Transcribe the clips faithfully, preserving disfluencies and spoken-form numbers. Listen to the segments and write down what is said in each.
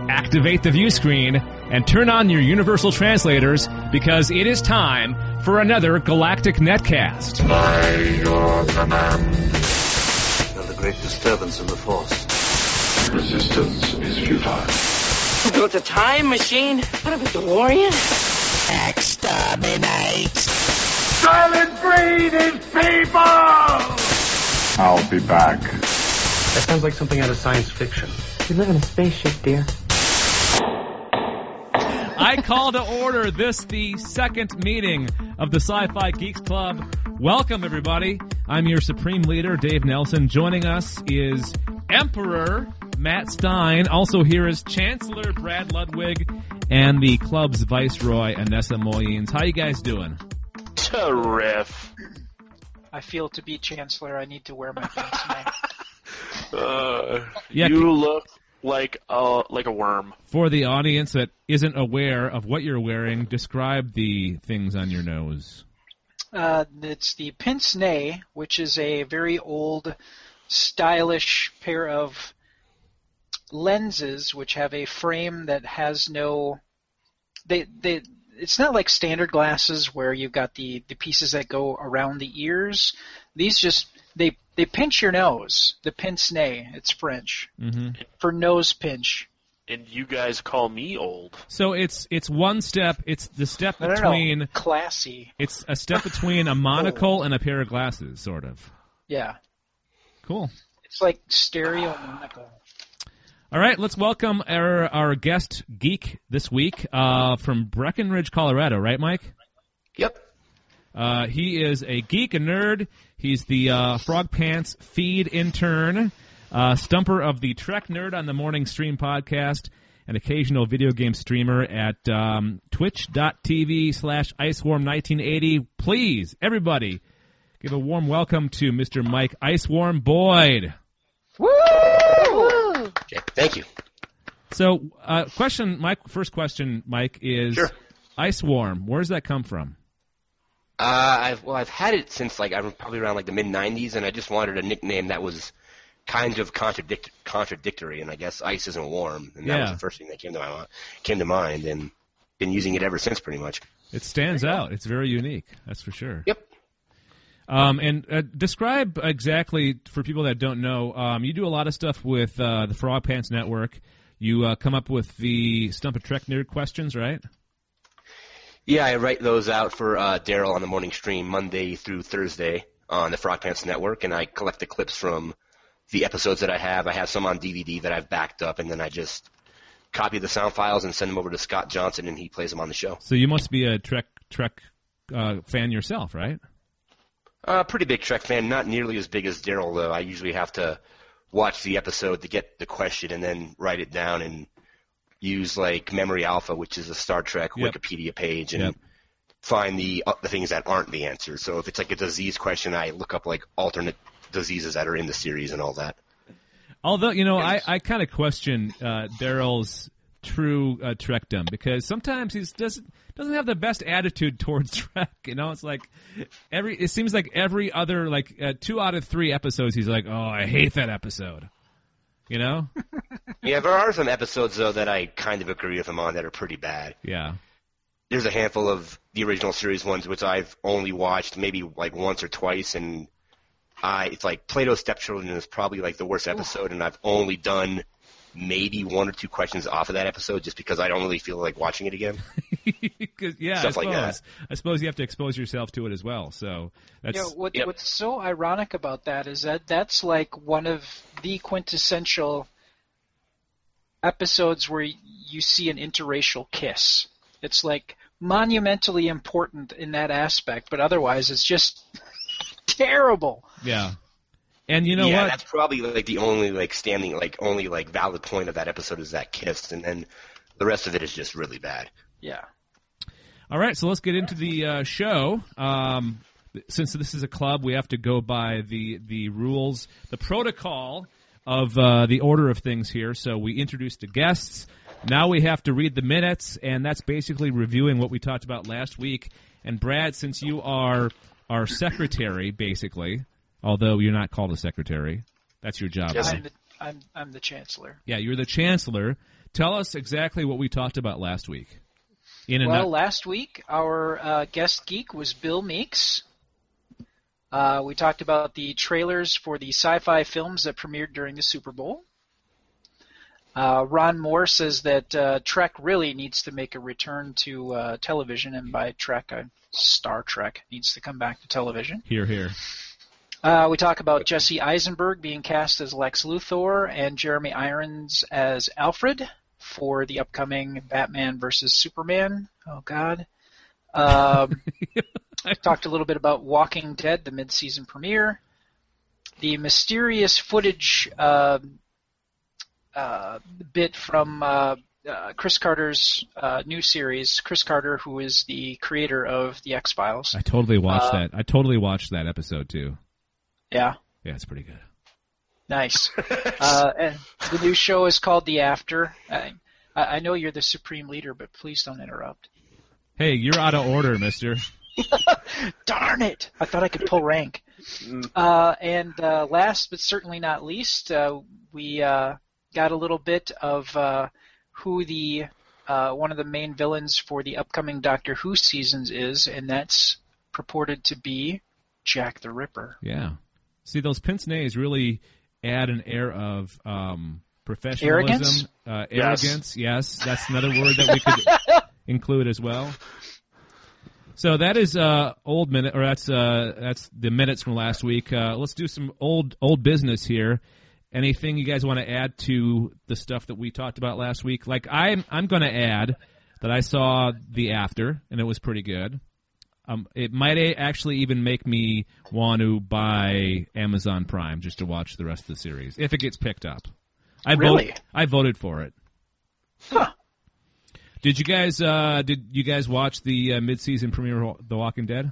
activate the view screen, and turn on your universal translators, because it is time for another Galactic Netcast. By your command. There's a great disturbance in the Force. Resistance is futile. Built a time machine? What about DeLorean? Exterminate! Silent breed is people! I'll be back. That sounds like something out of science fiction. We live in a spaceship, dear. I call to order this, the second meeting of the Sci-Fi Geeks Club. Welcome, everybody. I'm your supreme leader, Dave Nelson. Joining us is Emperor Matt Stein. Also here is Chancellor Brad Ludwig and the club's Viceroy, Anessa Moyens. How you guys doing? Terrific. I feel to be Chancellor, I need to wear my pants now. Uh, yeah, you look like a like a worm. For the audience that isn't aware of what you're wearing, describe the things on your nose. Uh, it's the pince-nez, which is a very old, stylish pair of lenses which have a frame that has no. They they. It's not like standard glasses where you've got the, the pieces that go around the ears. These just they they pinch your nose. The pince-nez, it's French mm-hmm. for nose pinch. And you guys call me old. So it's it's one step. It's the step I don't between know, classy. It's a step between a monocle and a pair of glasses, sort of. Yeah. Cool. It's like stereo monocle. All right, let's welcome our our guest geek this week uh, from Breckenridge, Colorado. Right, Mike? Yep. Uh, he is a geek, a nerd. He's the uh, Frog Pants feed intern, uh, stumper of the Trek Nerd on the Morning Stream podcast, an occasional video game streamer at um, twitch.tv slash icewarm1980. Please, everybody, give a warm welcome to Mister Mike Icewarm Boyd. Woo! Okay, thank you. So, uh, question, my first question, Mike, is Sure. Icewarm. Where does that come from? Uh, I've well, I've had it since like I was probably around like the mid nineties, and I just wanted a nickname that was kind of contradict contradictory. And I guess ice isn't warm, and that Yeah. was the first thing that came to my came to mind, and been using it ever since, pretty much. It stands out. It's very unique. That's for sure. Yep. Um, and uh, describe exactly, for people that don't know, um, you do a lot of stuff with uh, the Frog Pants Network. You uh, come up with the Stump a Trek Nerd questions, right? Yeah, I write those out for uh, Daryl on the morning stream Monday through Thursday on the Frog Pants Network, and I collect the clips from the episodes that I have. I have some on D V D that I've backed up, and then I just copy the sound files and send them over to Scott Johnson, and he plays them on the show. So you must be a Trek Trek uh, fan yourself, right? Uh, pretty big Trek fan, not nearly as big as Daryl, though. I usually have to watch the episode to get the question and then write it down and use, like, Memory Alpha, which is a Star Trek Yep. Wikipedia page, and Yep. find the uh, the things that aren't the answers. So if it's, like, a disease question, I look up, like, alternate diseases that are in the series and all that. Although, you know, I, I kind of question uh, Daryl's true uh, Trekdom, because sometimes he doesn't doesn't have the best attitude towards Trek. You know, it's like every it seems like every other like uh, two out of three episodes he's like, oh, I hate that episode. You know? Yeah, there are some episodes, though, that I kind of agree with him on that are pretty bad. Yeah. There's a handful of the original series ones which I've only watched maybe like once or twice, and I it's like Plato's Stepchildren is probably like the worst episode, and I've only done maybe one or two questions off of that episode just because I don't really feel like watching it again. yeah, Stuff I like suppose. that. I suppose you have to expose yourself to it as well. So that's You know, what, Yep. what's so ironic about that is that that's like one of the quintessential episodes where you see an interracial kiss. It's like monumentally important in that aspect, but otherwise it's just terrible. yeah. And you know yeah, what? that's probably like the only like standing like only like valid point of that episode is that kiss, and then the rest of it is just really bad. Yeah. All right, so let's get into the uh, show. Um, since this is a club, we have to go by the the rules, the protocol of uh, the order of things here. So we introduced the guests. Now we have to read the minutes, and that's basically reviewing what we talked about last week. And Brad, since you are our secretary, basically, although you're not called a secretary, that's your job. Yes, right? I'm the, I'm, I'm the chancellor. Yeah, you're the chancellor. tell us exactly what we talked about last week. In a Well, nut- last week our uh, guest geek was Bill Meeks. Uh, we talked about the trailers for the sci-fi films that premiered during the Super Bowl. Uh, Ron Moore says that uh, Trek really needs to make a return to uh, television, and by Trek, uh, Star Trek needs to come back to television. Here, here. Uh, we talk about Jesse Eisenberg being cast as Lex Luthor and Jeremy Irons as Alfred for the upcoming Batman versus Superman. Oh, God. Um, talked a little bit about Walking Dead, the mid-season premiere. The mysterious footage uh, uh, bit from uh, uh, Chris Carter's uh, new series. Chris Carter, who is the creator of The X-Files. I totally watched Uh, that. I totally watched that episode, too. Yeah. Yeah, it's pretty good. Nice. uh, and the new show is called The After. I, I know you're the supreme leader, but please don't interrupt. Hey, you're out of order, mister. Darn it! I thought I could pull rank. Uh, and uh, last but certainly not least, uh, we uh, got a little bit of uh, who the uh, one of the main villains for the upcoming Doctor Who seasons is, and that's purported to be Jack the Ripper. Yeah. See, those pince-nez really add an air of um, professionalism. Arrogance? Uh, Yes. arrogance, yes. That's another word that we could include as well. So that is uh, old minute, or that's uh, that's the minutes from last week. Uh, let's do some old old business here. Anything you guys want to add to the stuff that we talked about last week? Like I'm I'm going to add that I saw The After, and it was pretty good. Um, it might a- actually even make me want to buy Amazon Prime just to watch the rest of the series if it gets picked up. I Really? vote, I voted for it. Huh. Did you guys uh, did you guys watch the uh, mid-season premiere of The Walking Dead?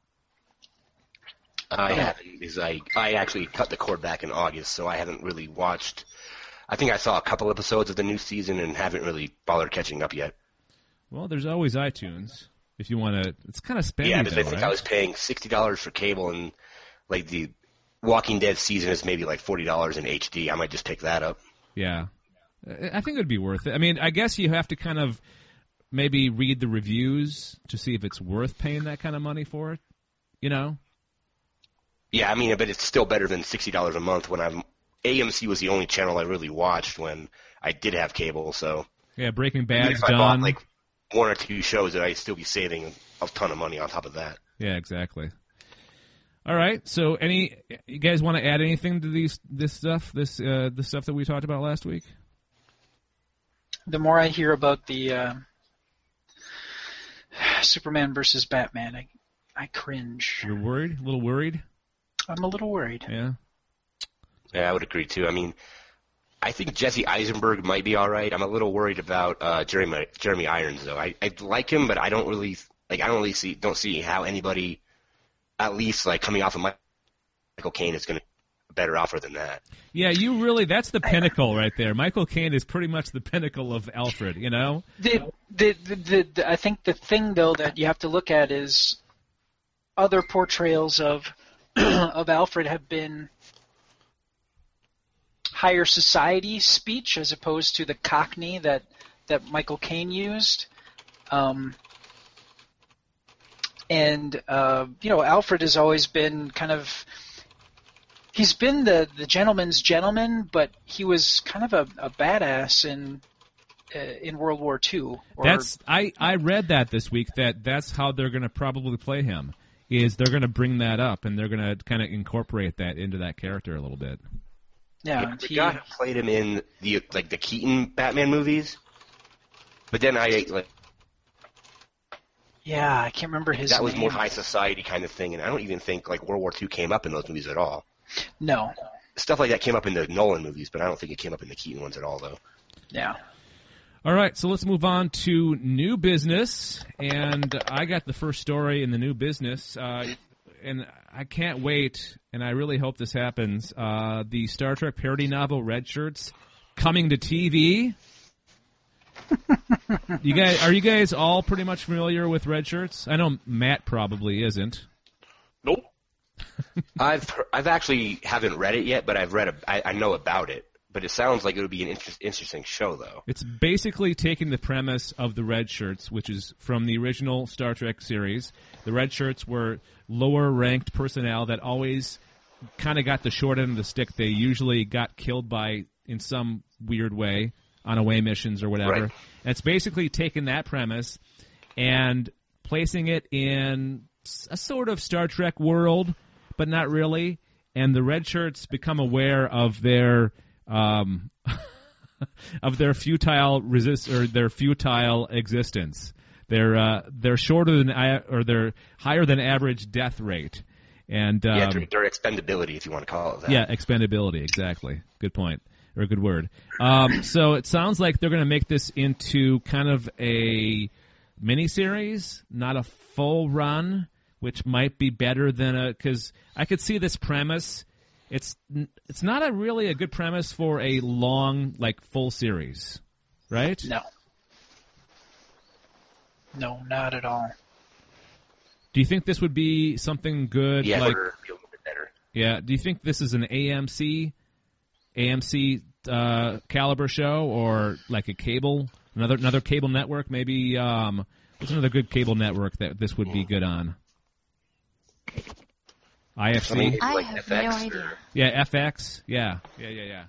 I haven't, because I, I actually cut the cord back in August, so I haven't really watched. I think I saw a couple episodes of the new season and haven't really bothered catching up yet. Well, there's always iTunes if you want to. It's kind of spendy, Yeah, because though, I think right? I was paying sixty dollars for cable, and like the Walking Dead season is maybe like forty dollars in H D. I might just pick that up. Yeah, I think it would be worth it. I mean, I guess you have to kind of maybe read the reviews to see if it's worth paying that kind of money for it. You know? Yeah, I mean, but it's still better than sixty dollars a month when I'm. A M C was the only channel I really watched when I did have cable, so. Yeah, Breaking Even Bad's if I bought done. like one or two shows, that I'd still be saving a ton of money on top of that. Yeah, exactly. All right. So, any you guys want to add anything to these this stuff, this uh, the stuff that we talked about last week? The more I hear about the uh, Superman versus Batman, I, I cringe. You're worried? A little worried? I'm a little worried. Yeah. Yeah, I would agree too. I mean, I think Jesse Eisenberg might be all right. I'm a little worried about uh, Jeremy Jeremy Irons though. I, I like him, but I don't really like. I don't really see don't see how anybody, at least like coming off of Michael Caine, is going to a better offer than that. Yeah, you really, that's the pinnacle right there. Michael Caine is pretty much the pinnacle of Alfred, you know? The, the, the, the, the, I think the thing, though, that you have to look at is other portrayals of of Alfred have been higher society speech as opposed to the Cockney that, that Michael Caine used. Um, and, uh, you know, Alfred has always been kind of... He's been the, the gentleman's gentleman, but he was kind of a, a badass in uh, in World War Two. Or, That's I, I read that this week that that's how they're going to probably play him. Is they're going to bring that up and they're going to kind of incorporate that into that character a little bit. yeah, the he, guy who played him in the like the Keaton Batman movies, but then I like yeah, I can't remember his that was name. more high society kind of thing, and I don't even think like World War Two came up in those movies at all. No, Stuff like that came up in the Nolan movies, but I don't think it came up in the Keaton ones at all, though. yeah. All right, so let's move on to new business, and I got the first story in the new business, uh, and I can't wait, and I really hope this happens. Uh, the Star Trek parody novel Red Shirts coming to T V. You guys, are you guys all pretty much familiar with Red Shirts? I know Matt probably isn't. Nope. I've I've actually haven't read it yet, but I've read a, I, I know about it. but it sounds like it would be an inter- interesting show, though. It's basically taking the premise of the Red Shirts, which is from the original Star Trek series. The Red Shirts were lower-ranked personnel that always kind of got the short end of the stick. They usually got killed by, in some weird way, on away missions or whatever. Right. And it's basically taking that premise and placing it in a sort of Star Trek world, but not really. And the Red Shirts become aware of their um, of their futile resist or their futile existence. They're uh, they're shorter than or they're higher than average death rate, and um, yeah, their, their expendability, if you want to call it that. Yeah, expendability, exactly. Good point, or a good word. Um, so it sounds like they're going to make this into kind of a miniseries, not a full run, which might be better than a because I could see this premise. It's it's not a really a good premise for a long, like, full series, right? No. No, not at all. Do you think this would be something good? Yeah, like, better, be a little bit better. Yeah. Do you think this is an A M C, A M C uh, caliber show, or like a cable, another another cable network? Maybe um, what's another good cable network that this would be good on? I F C. I mean, I like have F X no or- idea. Yeah, F X. Yeah, yeah, yeah, yeah.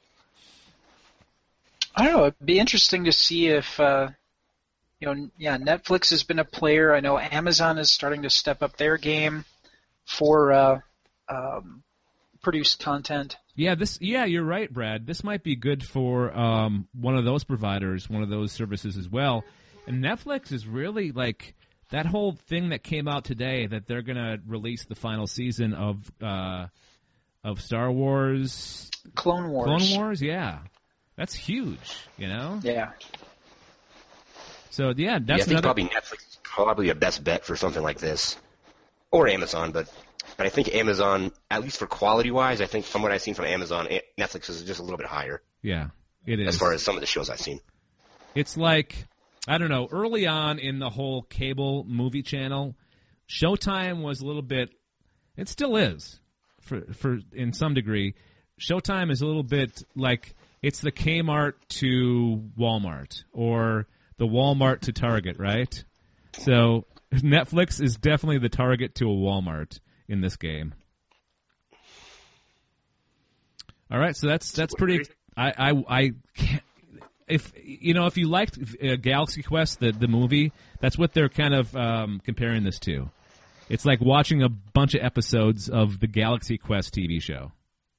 I don't know. It'd be interesting to see if, uh, you know, yeah, Netflix has been a player. I know Amazon is starting to step up their game for uh, um, produced content. Yeah, this. Yeah, you're right, Brad. This might be good for um, one of those providers, one of those services as well. And Netflix is really like that whole thing that came out today that they're gonna release the final season of uh, of Star Wars, Clone Wars. Clone Wars. Yeah, that's huge. You know. Yeah. So yeah, Yeah, I that's think another. probably Netflix is probably a best bet for something like this, or Amazon. But but I think Amazon, at least for quality wise, I think from what I've seen from Amazon, A- Netflix is just a little bit higher Yeah, it is. as far as some of the shows I've seen. It's like, I don't know, early on in the whole cable movie channel, Showtime was a little bit, it still is, for for in some degree. Showtime is a little bit like, it's the Kmart to Walmart, or the Walmart to Target, right? So Netflix is definitely the Target to a Walmart in this game. All right, so that's that's pretty. I I, I can't. If you know, if you liked uh, Galaxy Quest, the the movie, that's what they're kind of um, comparing this to. It's like watching a bunch of episodes of the Galaxy Quest T V show.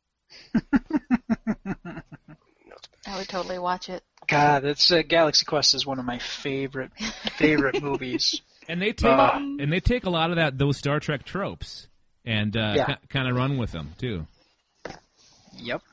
I would totally watch it. God, that's uh, Galaxy Quest is one of my favorite favorite movies. And they take Uh, and they take a lot of that those Star Trek tropes and uh, Yeah. k- kind of run with them too. Yep.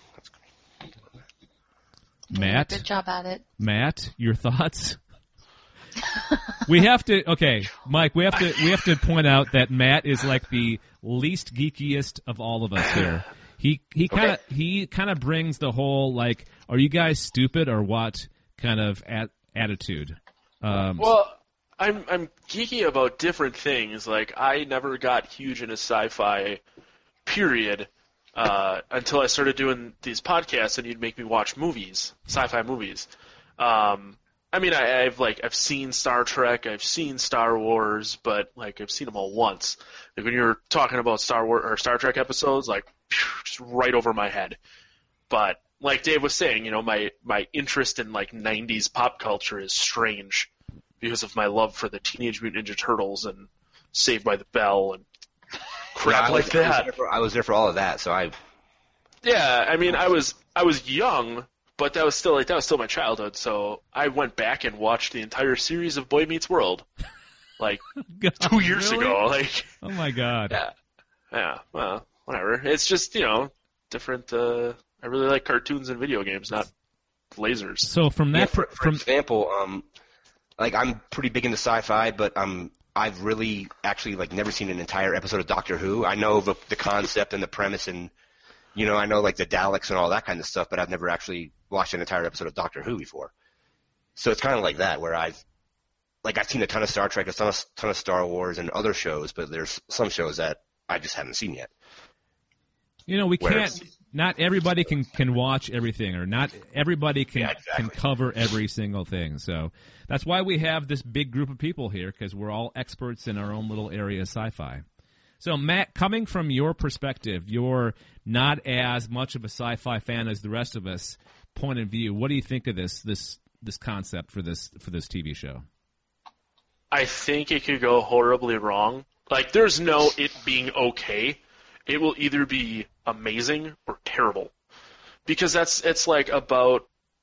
Matt, Good job at it. Matt, your thoughts? We have to okay, Mike. We have to we have to point out that Matt is like the least geekiest of all of us here. He he kind of he kind of brings the whole like, are you guys stupid or what kind of at, attitude. Um, Well, I'm I'm geeky about different things. Like, I never got huge into sci-fi, period, uh, until I started doing these podcasts, and you'd make me watch movies, sci-fi movies. Um, I mean, I, I've like I've seen Star Trek, I've seen Star Wars, but like I've seen them all once. Like when you're talking about Star Wars or Star Trek episodes, like phew, just right over my head. But like Dave was saying, you know, my my interest in like nineties pop culture is strange because of my love for the Teenage Mutant Ninja Turtles and Saved by the Bell and crap Yeah, I like was, I was that. there for, I was there for all of that, so I. Yeah, I mean, I was I was young, but that was still like that was still my childhood. So I went back and watched the entire series of Boy Meets World, like God, two years really? ago. Like, Oh my God. yeah, yeah. Well, whatever. It's just you know different. Uh, I really like cartoons and video games, not lasers. So from that Yeah, for, for from example, um, like I'm pretty big into sci-fi, but um, I've really actually like never seen an entire episode of Doctor Who. I know the the concept and the premise, and you know I know like the Daleks and all that kind of stuff, but I've never actually watched an entire episode of Doctor Who before. So it's kind of like that, where I've like I've seen a ton of Star Trek, a ton of, ton of Star Wars, and other shows, but there's some shows that I just haven't seen yet. you know we Where can't not everybody can, can watch everything, or not everybody can Yeah, exactly. can cover every single thing. So that's why we have this big group of people here, because we're all experts in our own little area of sci-fi. So, Matt, coming from your perspective, you're not as much of a sci-fi fan as the rest of us. Point of view, what do you think of this this this concept for this for this T V show? I think it could go horribly wrong. Like, there's no it being okay. It will either be amazing or terrible, because that's it's like about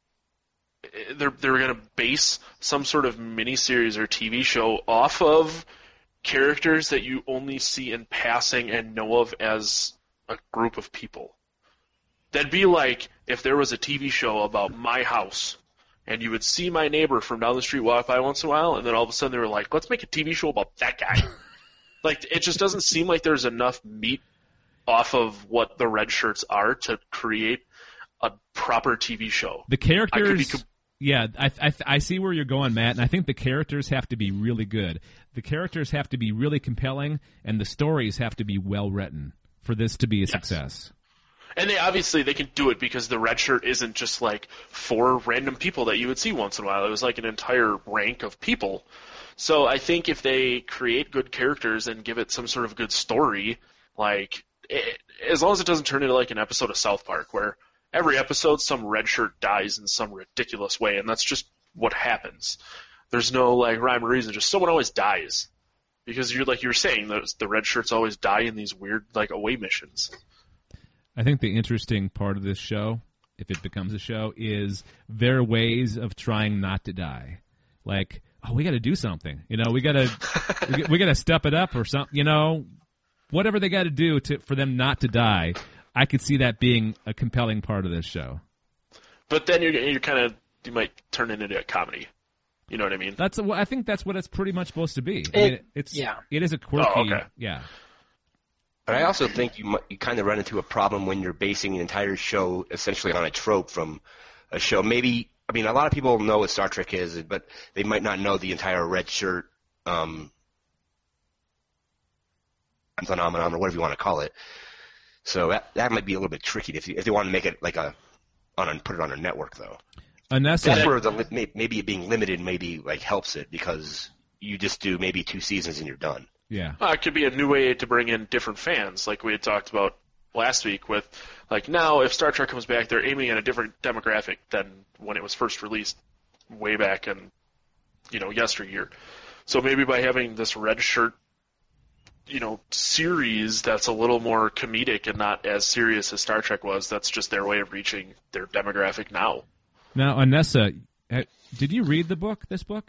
they're they're going to base some sort of miniseries or T V show off of characters that you only see in passing and know of as a group of people. That'd be like if there was a T V show about my house, and you would see my neighbor from down the street walk by once in a while, and then all of a sudden they were like, let's make a T V show about that guy. Like, it just doesn't seem like there's enough meat off of what the red shirts are to create a proper T V show. The characters, I could be com- yeah, I, I I see where you're going, Matt, and I think the characters have to be really good. The characters have to be really compelling, and the stories have to be well written for this to be a Yes. success. And they obviously they can do it because the red shirt isn't just like four random people that you would see once in a while. It was like an entire rank of people. So I think if they create good characters and give it some sort of good story, like it, as long as it doesn't turn into like an episode of South Park where every episode some red shirt dies in some ridiculous way, and that's just what happens. There's no like rhyme or reason, just someone always dies. Because you're like you were saying, the, the red shirts always die in these weird like away missions. I think the interesting part of this show, if it becomes a show, is their ways of trying not to die. Like, oh, we got to do something. You know, we got to we, we got to step it up or something. You know, whatever they got to do to for them not to die. I could see that being a compelling part of this show. But then you're you're kind of you might turn it into a comedy. You know what I mean? That's a, I think that's what it's pretty much supposed to be. I It- mean, it's yeah. it is a quirky. Oh, okay. Yeah. But I also think you mu- you kind of run into a problem when you're basing an entire show essentially on a trope from a show. Maybe, I mean, a lot of people know what Star Trek is, but they might not know the entire red shirt um, phenomenon or whatever you want to call it. So that that might be a little bit tricky if you, if they want to make it like a on a, put it on a network though. Anessa, That's where the li- may- maybe it being limited maybe like helps it because you just do maybe two seasons and you're done. yeah. Uh, it could be a new way to bring in different fans, like we had talked about last week with, like, now if Star Trek comes back, they're aiming at a different demographic than when it was first released way back in, you know, yesteryear. So maybe by having this red shirt, you know, series that's a little more comedic and not as serious as Star Trek was, that's just their way of reaching their demographic now. Now, Anessa, uh, did you read the book? This book?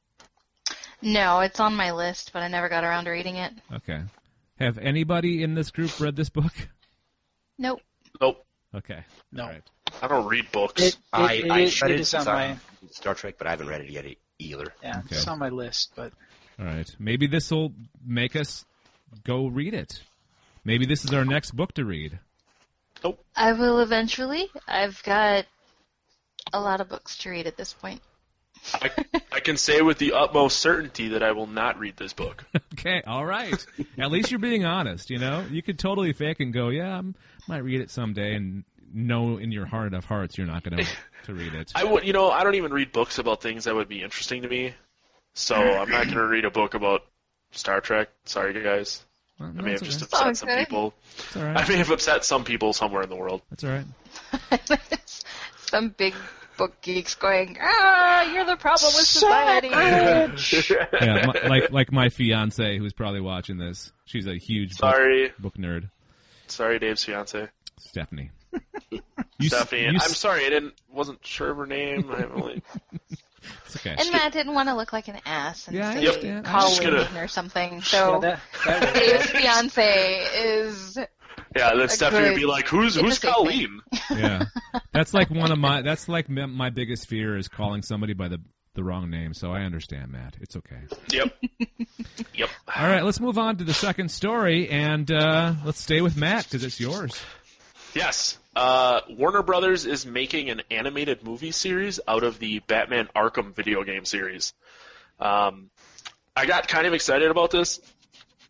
No, it's on my list, but I never got around to reading it. Okay. Have anybody in this group read this book? Nope. Nope. Okay. No. All right. I don't read books. It, it, I, it I is- read it it is on Star, my Star Trek, but I haven't read it yet e- either. yeah, Okay. it's on my list, but All right. Maybe this will make us go read it. Maybe this is our next book to read. I will eventually. I've got a lot of books to read at this point. I, I can say with the utmost certainty that I will not read this book. Okay. All right. At least you're being honest, you know? You could totally fake and go, yeah, I might read it someday, and know in your heart of hearts you're not going to to read it. I would, you know, I don't even read books about things that would be interesting to me, so I'm not going to read a book about Star Trek. Sorry, guys. Well, no, I may have that's just okay. upset Oh, some okay. people. That's all right. I may have upset some people somewhere in the world. That's all right. Some big book geeks going, ah, you're the problem with society. Yeah, my, like like my fiance who's probably watching this. She's a huge book, Sorry, book nerd. sorry, Dave's fiance, Stephanie. You, Stephanie. you, I'm sorry, I didn't, wasn't sure of her name. I haven't really. It's okay. And Matt didn't want to look like an ass and Yeah, I say understand. I'm just Colleen gonna- or something. yeah, So that, that Dave's fiance is Yeah, then A Stephanie would good- be like, "Who's it's a who's safe Colleen?" Yeah, that's like one of my. That's like m- my biggest fear is calling somebody by the the wrong name. So I understand, Matt. It's okay. Yep. Yep. All right, let's move on to the second story, and uh, let's stay with Matt because it's yours. Yes. Uh, Warner Brothers is making an animated movie series out of the Batman Arkham video game series. Um, I got kind of excited about this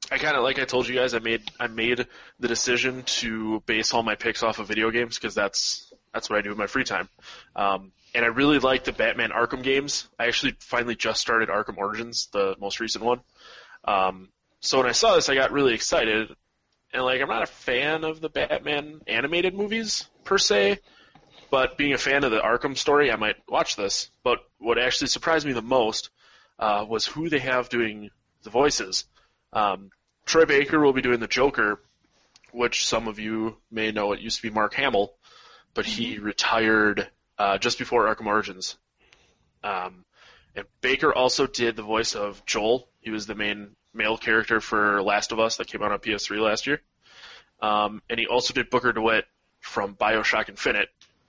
I kind of, like I told you guys, I made I made the decision to base all my picks off of video games because that's that's what I do in my free time. Um, and I really like the Batman Arkham games. I actually finally just started Arkham Origins, the most recent one. Um, so when I saw this, I got really excited. And like, I'm not a fan of the Batman animated movies per se, but being a fan of the Arkham story, I might watch this. But what actually surprised me the most uh, was who they have doing the voices. Um, Troy Baker will be doing the Joker, which some of you may know it used to be Mark Hamill, but he retired uh, just before Arkham Origins. Um, and Baker also did the voice of Joel. He was the main male character for Last of Us that came out on P S three last year. Um, and he also did Booker DeWitt from BioShock Infinite.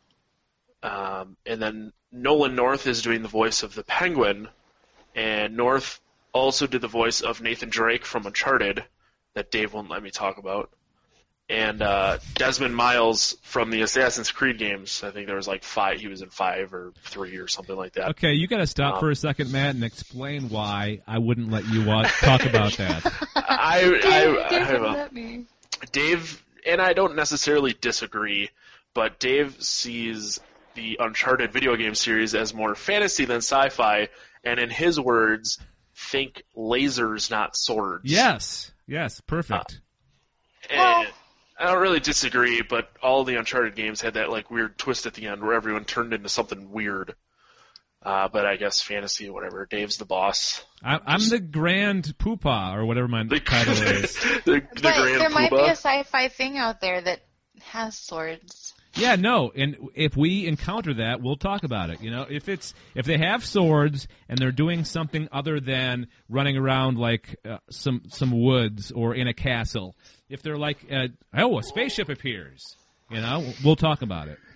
Um, and then Nolan North is doing the voice of the Penguin, and North also did the voice of Nathan Drake from Uncharted, that Dave won't let me talk about. And uh, Desmond Miles from the Assassin's Creed games. I think there was like five. He was in five or three or something like that. Okay, you got to stop um, for a second, Matt, and explain why I wouldn't let you watch, talk about that. I, Dave, I, Dave I, wouldn't I, let me. Dave, and I don't necessarily disagree, but Dave sees the Uncharted video game series as more fantasy than sci-fi, and in his words, think lasers, not swords. Yes, yes, perfect. Uh, and I don't really disagree, but all the Uncharted games had that like weird twist at the end where everyone turned into something weird. Uh, but I guess fantasy, whatever. Dave's the boss. I'm, I'm the Grand Poopah, or whatever my the, title is. the, the But Grand there Poobah. might be a sci-fi thing out there that has swords. Yeah, no, and if we encounter that, we'll talk about it. You know, if it's if they have swords and they're doing something other than running around like uh, some some woods or in a castle, if they're like, uh, oh, a spaceship appears, you know, we'll talk about it.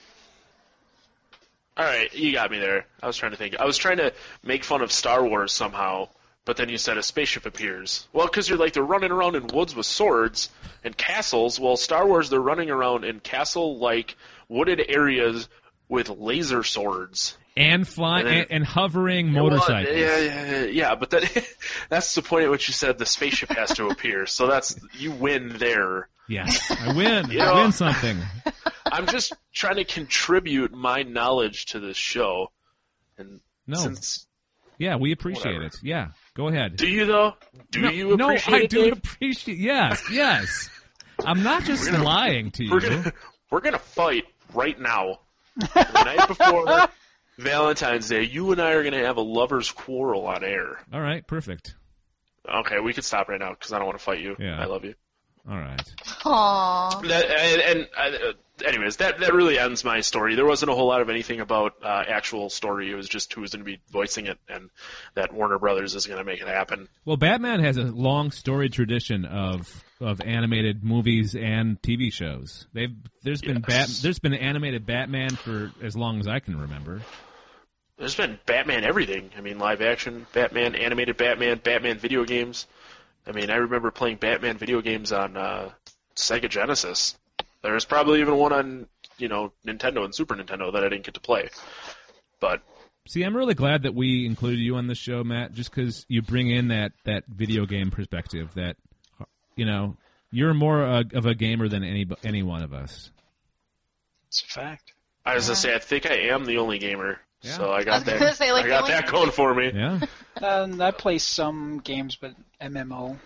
All right, you got me there. I was trying to think. I was trying to make fun of Star Wars somehow, but then you said a spaceship appears. Well, because you're like, they're running around in woods with swords and castles. Well, Star Wars, they're running around in castle-like wooded areas with laser swords. And flying, and, and, and hovering well, motorcycles. yeah, yeah, yeah, yeah, but that, that's the point at which you said the spaceship has to appear. So that's, you win there. Yes, I win. You I know, win something. I'm just trying to contribute my knowledge to this show. And No. since Yeah, we appreciate whatever. it. Yeah, go ahead. Do you, though? Do no, you appreciate no, I it, do Dave? appreciate. Yes, yes. I'm not just gonna- lying to you. We're gonna, we're gonna fight right now. The night before Valentine's Day, you and I are gonna have a lover's quarrel on air. All right, perfect. Okay, we can stop right now because I don't want to fight you. Yeah. I love you. All right. Aww. That, and, and uh, anyways, that that really ends my story. There wasn't a whole lot of anything about uh, actual story. It was just who was going to be voicing it, and that Warner Brothers is going to make it happen. Well, Batman has a long storied tradition of of animated movies and T V shows. They've there's been Yes. Bat, there's been animated Batman for as long as I can remember. There's been Batman everything. I mean, live action Batman, animated Batman, Batman video games. I mean, I remember playing Batman video games on uh, Sega Genesis. There's probably even one on, you know, Nintendo and Super Nintendo that I didn't get to play. But See, I'm really glad that we included you on this show, Matt, just because you bring in that, that video game perspective. That, you know, you're more uh, of a gamer than any any one of us. It's a fact. I was Yeah. gonna say, I think I am the only gamer, Yeah. so I I got was that. gonna say, like, I the got only- that going for me. Yeah. And I play some games, but M M O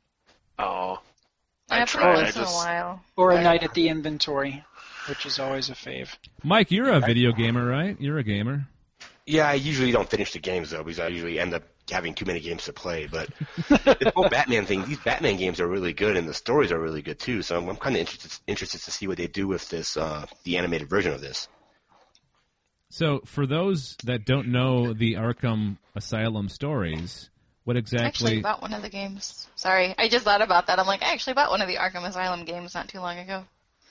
Oh, I I play tried. I once in a just while. or a Like, night at the inventory, which is always a fave. Mike, you're a video gamer, right? You're a gamer. Yeah, I usually don't finish the games though, because I usually end up having too many games to play. But the whole Batman thing, these Batman games are really good, and the stories are really good too. So I'm, I'm kind of interested interested to see what they do with this, uh, the animated version of this. So, for those that don't know the Arkham Asylum stories, what I exactly? actually bought one of the games. Sorry, I just thought about that. I'm like, I actually bought one of the Arkham Asylum games not too long ago.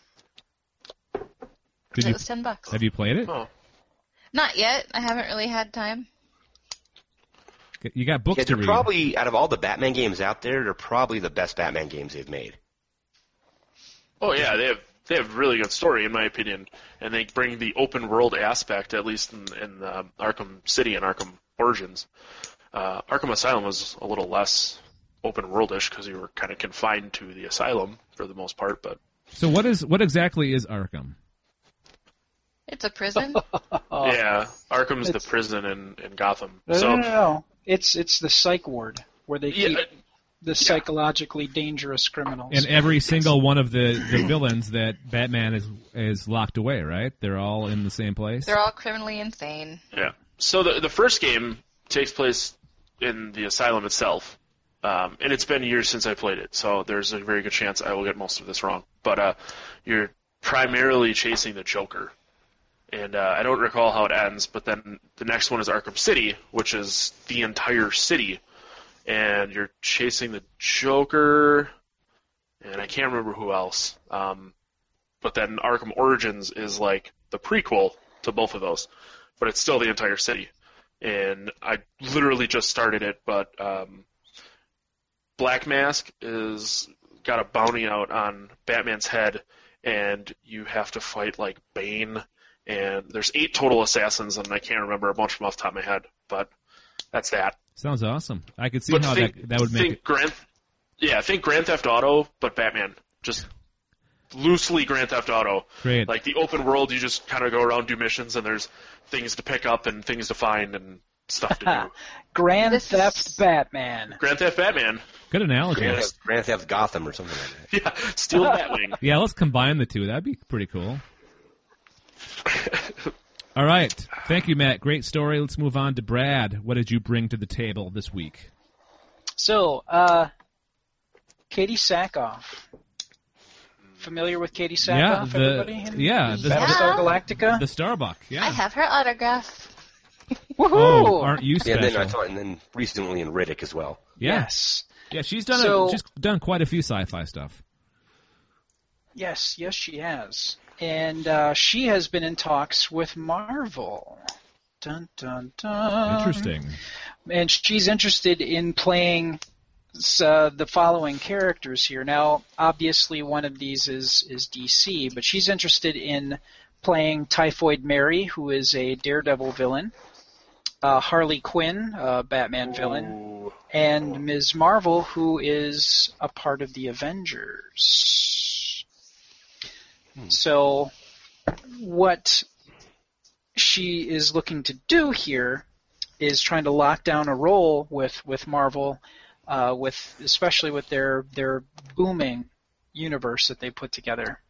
Did It you was ten bucks. have you played it? Oh. Not yet. I haven't really had time. You got books Yeah, to they're read. probably out of all the Batman games out there, they're probably the best Batman games they've made. Oh yeah, they have they have really good story in my opinion, and they bring the open world aspect at least in, in um, Arkham City and Arkham Origins. Uh, Arkham Asylum was a little less open worldish because you were kind of confined to the asylum for the most part. But So what is what exactly is Arkham? It's a prison. yeah, Arkham's It's- the prison in, in Gotham. No, so no, no, no. It's it's the psych ward where they keep yeah, the psychologically dangerous criminals. And every single one of the, the villains that Batman is is locked away, right? They're all in the same place. They're all criminally insane. yeah. So the the first game takes place in the asylum itself. Um, and it's been years since I played it, so there's a very good chance I will get most of this wrong. But uh, you're primarily chasing the Joker. And uh, I don't recall how it ends, but then the next one is Arkham City, which is the entire city. And you're chasing the Joker, and I can't remember who else. Um, but then Arkham Origins is like the prequel to both of those, but it's still the entire city. And I literally just started it, but um, Black Mask is got a bounty out on Batman's head, and you have to fight like Bane. And there's eight total assassins, and I can't remember a bunch of them off the top of my head, but that's that. Sounds awesome. I could see But how think, that that would make think it. Grand, yeah, think Grand Theft Auto, but Batman. Just loosely Grand Theft Auto. Great. Like the open world, you just kind of go around, do missions, and there's things to pick up and things to find and stuff to do. Grand This- Theft Batman. Grand Theft Batman. Good analogy. Grand Theft, Grand Theft Gotham or something like that. Yeah, steal the Batwing. Yeah, let's combine the two. That'd be pretty cool. All right. Thank you, Matt. Great story. Let's move on to Brad. What did you bring to the table this week? So, uh, Katie Sackhoff. Familiar with Katie Yeah, Sackhoff, the- everybody? In- yeah, in the- Battlestar Yeah. Galactica? The Starbuck. Yeah. I have her autograph. Woohoo! Oh, aren't you Yeah, special? and then I saw, and then recently in Riddick as well. yeah. Yes. Yeah, she's done So- a, she's done quite a few sci-fi stuff. Yes, yes, she has. And uh, she has been in talks with Marvel. Dun, dun, dun. Interesting. And she's interested in playing uh, the following characters here. Now, obviously, one of these is, is D C, but she's interested in playing Typhoid Mary, who is a Daredevil villain, uh, Harley Quinn, a Batman villain, Ooh. and Miz Marvel, who is a part of the Avengers. So, what she is looking to do here is trying to lock down a role with with Marvel, uh, with especially with their their booming universe that they put together.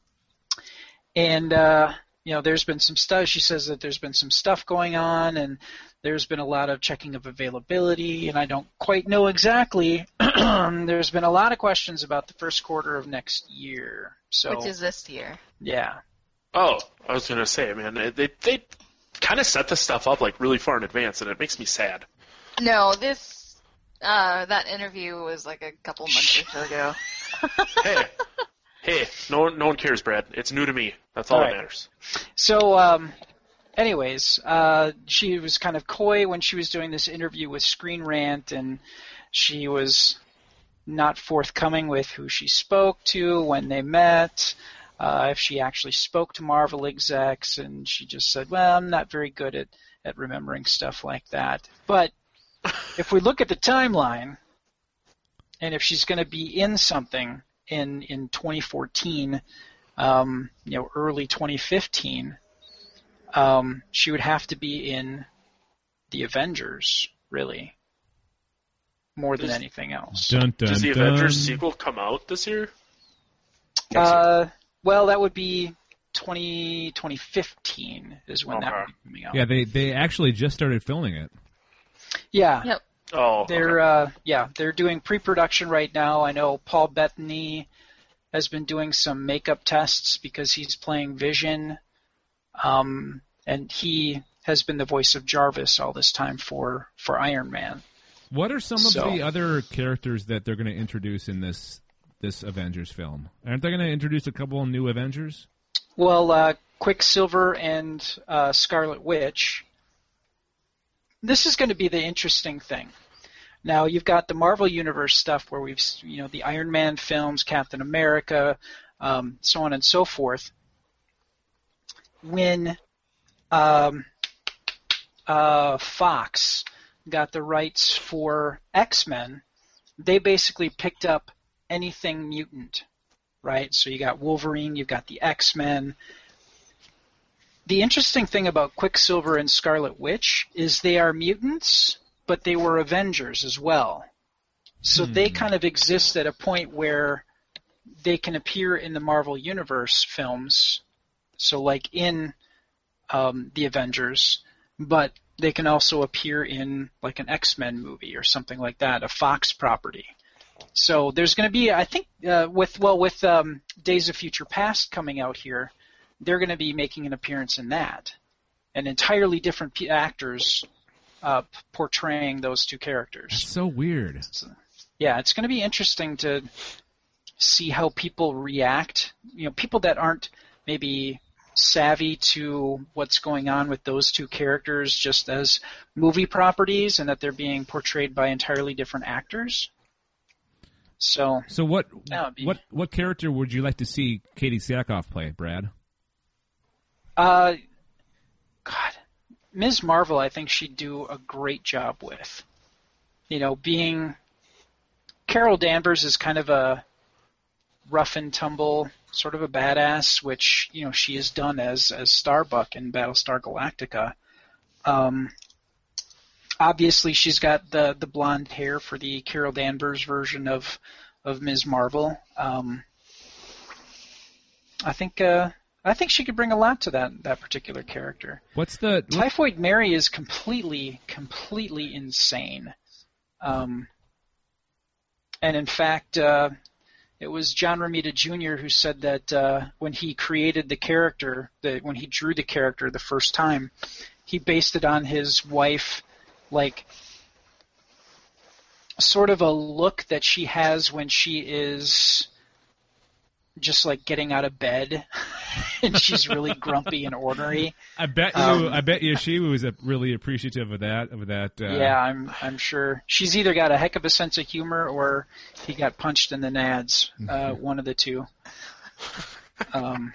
And uh, you know, there's been some stuff. She says that there's been some stuff going on, and there's been a lot of checking of availability, and I don't quite know exactly. There's been a lot of questions about the first quarter of next year. So, Which is this year. yeah. Oh, I was gonna say, man, they they kind of set this stuff up like really far in advance, and it makes me sad. No, this uh, that interview was like a couple months or so ago. Hey, hey, no one, no one cares, Brad. It's new to me. That's all All that right. matters. So, um, anyways, uh, she was kind of coy when she was doing this interview with Screen Rant, and she was not forthcoming with who she spoke to, when they met, uh, if she actually spoke to Marvel execs, and she just said, well, I'm not very good at, at remembering stuff like that. But if we look at the timeline, and if she's going to be in something in, in twenty fourteen, um, you know, early twenty fifteen, um, she would have to be in the Avengers, really, more than Does- anything else. Dun, dun, Does the dun. Avengers sequel come out this year? Next year. Uh, well, that would be twenty, twenty fifteen is when that Okay. would be coming out. Yeah, they they actually just started filming it. Yeah. Yep. Oh, They're okay. uh, yeah, they're doing pre-production right now. I know Paul Bettany has been doing some makeup tests because he's playing Vision, um, and he has been the voice of Jarvis all this time for, for Iron Man. What are some of So- the other characters that they're going to introduce in this this Avengers film? Aren't they going to introduce a couple of new Avengers? Well, uh, Quicksilver and uh, Scarlet Witch. This is going to be the interesting thing. Now, you've got the Marvel Universe stuff where we've, you know, the Iron Man films, Captain America, um, so on and so forth. When um, uh, Fox got the rights for X-Men, they basically picked up anything mutant, right? So you got Wolverine, you've got the X-Men. The interesting thing about Quicksilver and Scarlet Witch is they are mutants, but they were Avengers as well. So Hmm. they kind of exist at a point where they can appear in the Marvel Universe films, so like in um, the Avengers, but they can also appear in like an X-Men movie or something like that, a Fox property. So there's going to be, I think, uh, with well with um, Days of Future Past coming out here, they're going to be making an appearance in that, and entirely different p- actors uh, p- portraying those two characters. So weird. So, yeah, it's going to be interesting to see how people react. You know, people that aren't maybe savvy to what's going on with those two characters just as movie properties, and that they're being portrayed by entirely different actors. So, So what that would be- what what character would you like to see Katie Sackhoff play, Brad? Uh, God, Miz Marvel, I think she'd do a great job with. You know, being Carol Danvers is kind of a rough and tumble sort of a badass, which you know she has done as as Starbuck in Battlestar Galactica. Um, obviously, she's got the the blonde hair for the Carol Danvers version of of Miz Marvel. Um, I think. Uh, I think she could bring a lot to that that particular character. What's the what, Typhoid Mary is completely, completely insane. Um, and in fact, uh, it was John Romita Junior who said that uh, when he created the character, that when he drew the character the first time, he based it on his wife, like sort of a look that she has when she is just like getting out of bed and she's really grumpy and ornery. I bet you Um, I bet you she was uh, really appreciative of that of that. Uh, Yeah, I'm I'm sure she's either got a heck of a sense of humor or he got punched in the nads, uh, one of the two. Um,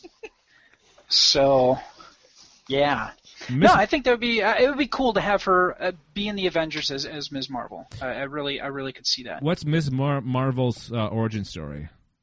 so, yeah. Miss- No, I think that would be uh, it would be cool to have her uh, be in the Avengers as as Miz Marvel. I, I really I really could see that. What's Miz Mar- Marvel's uh, origin story?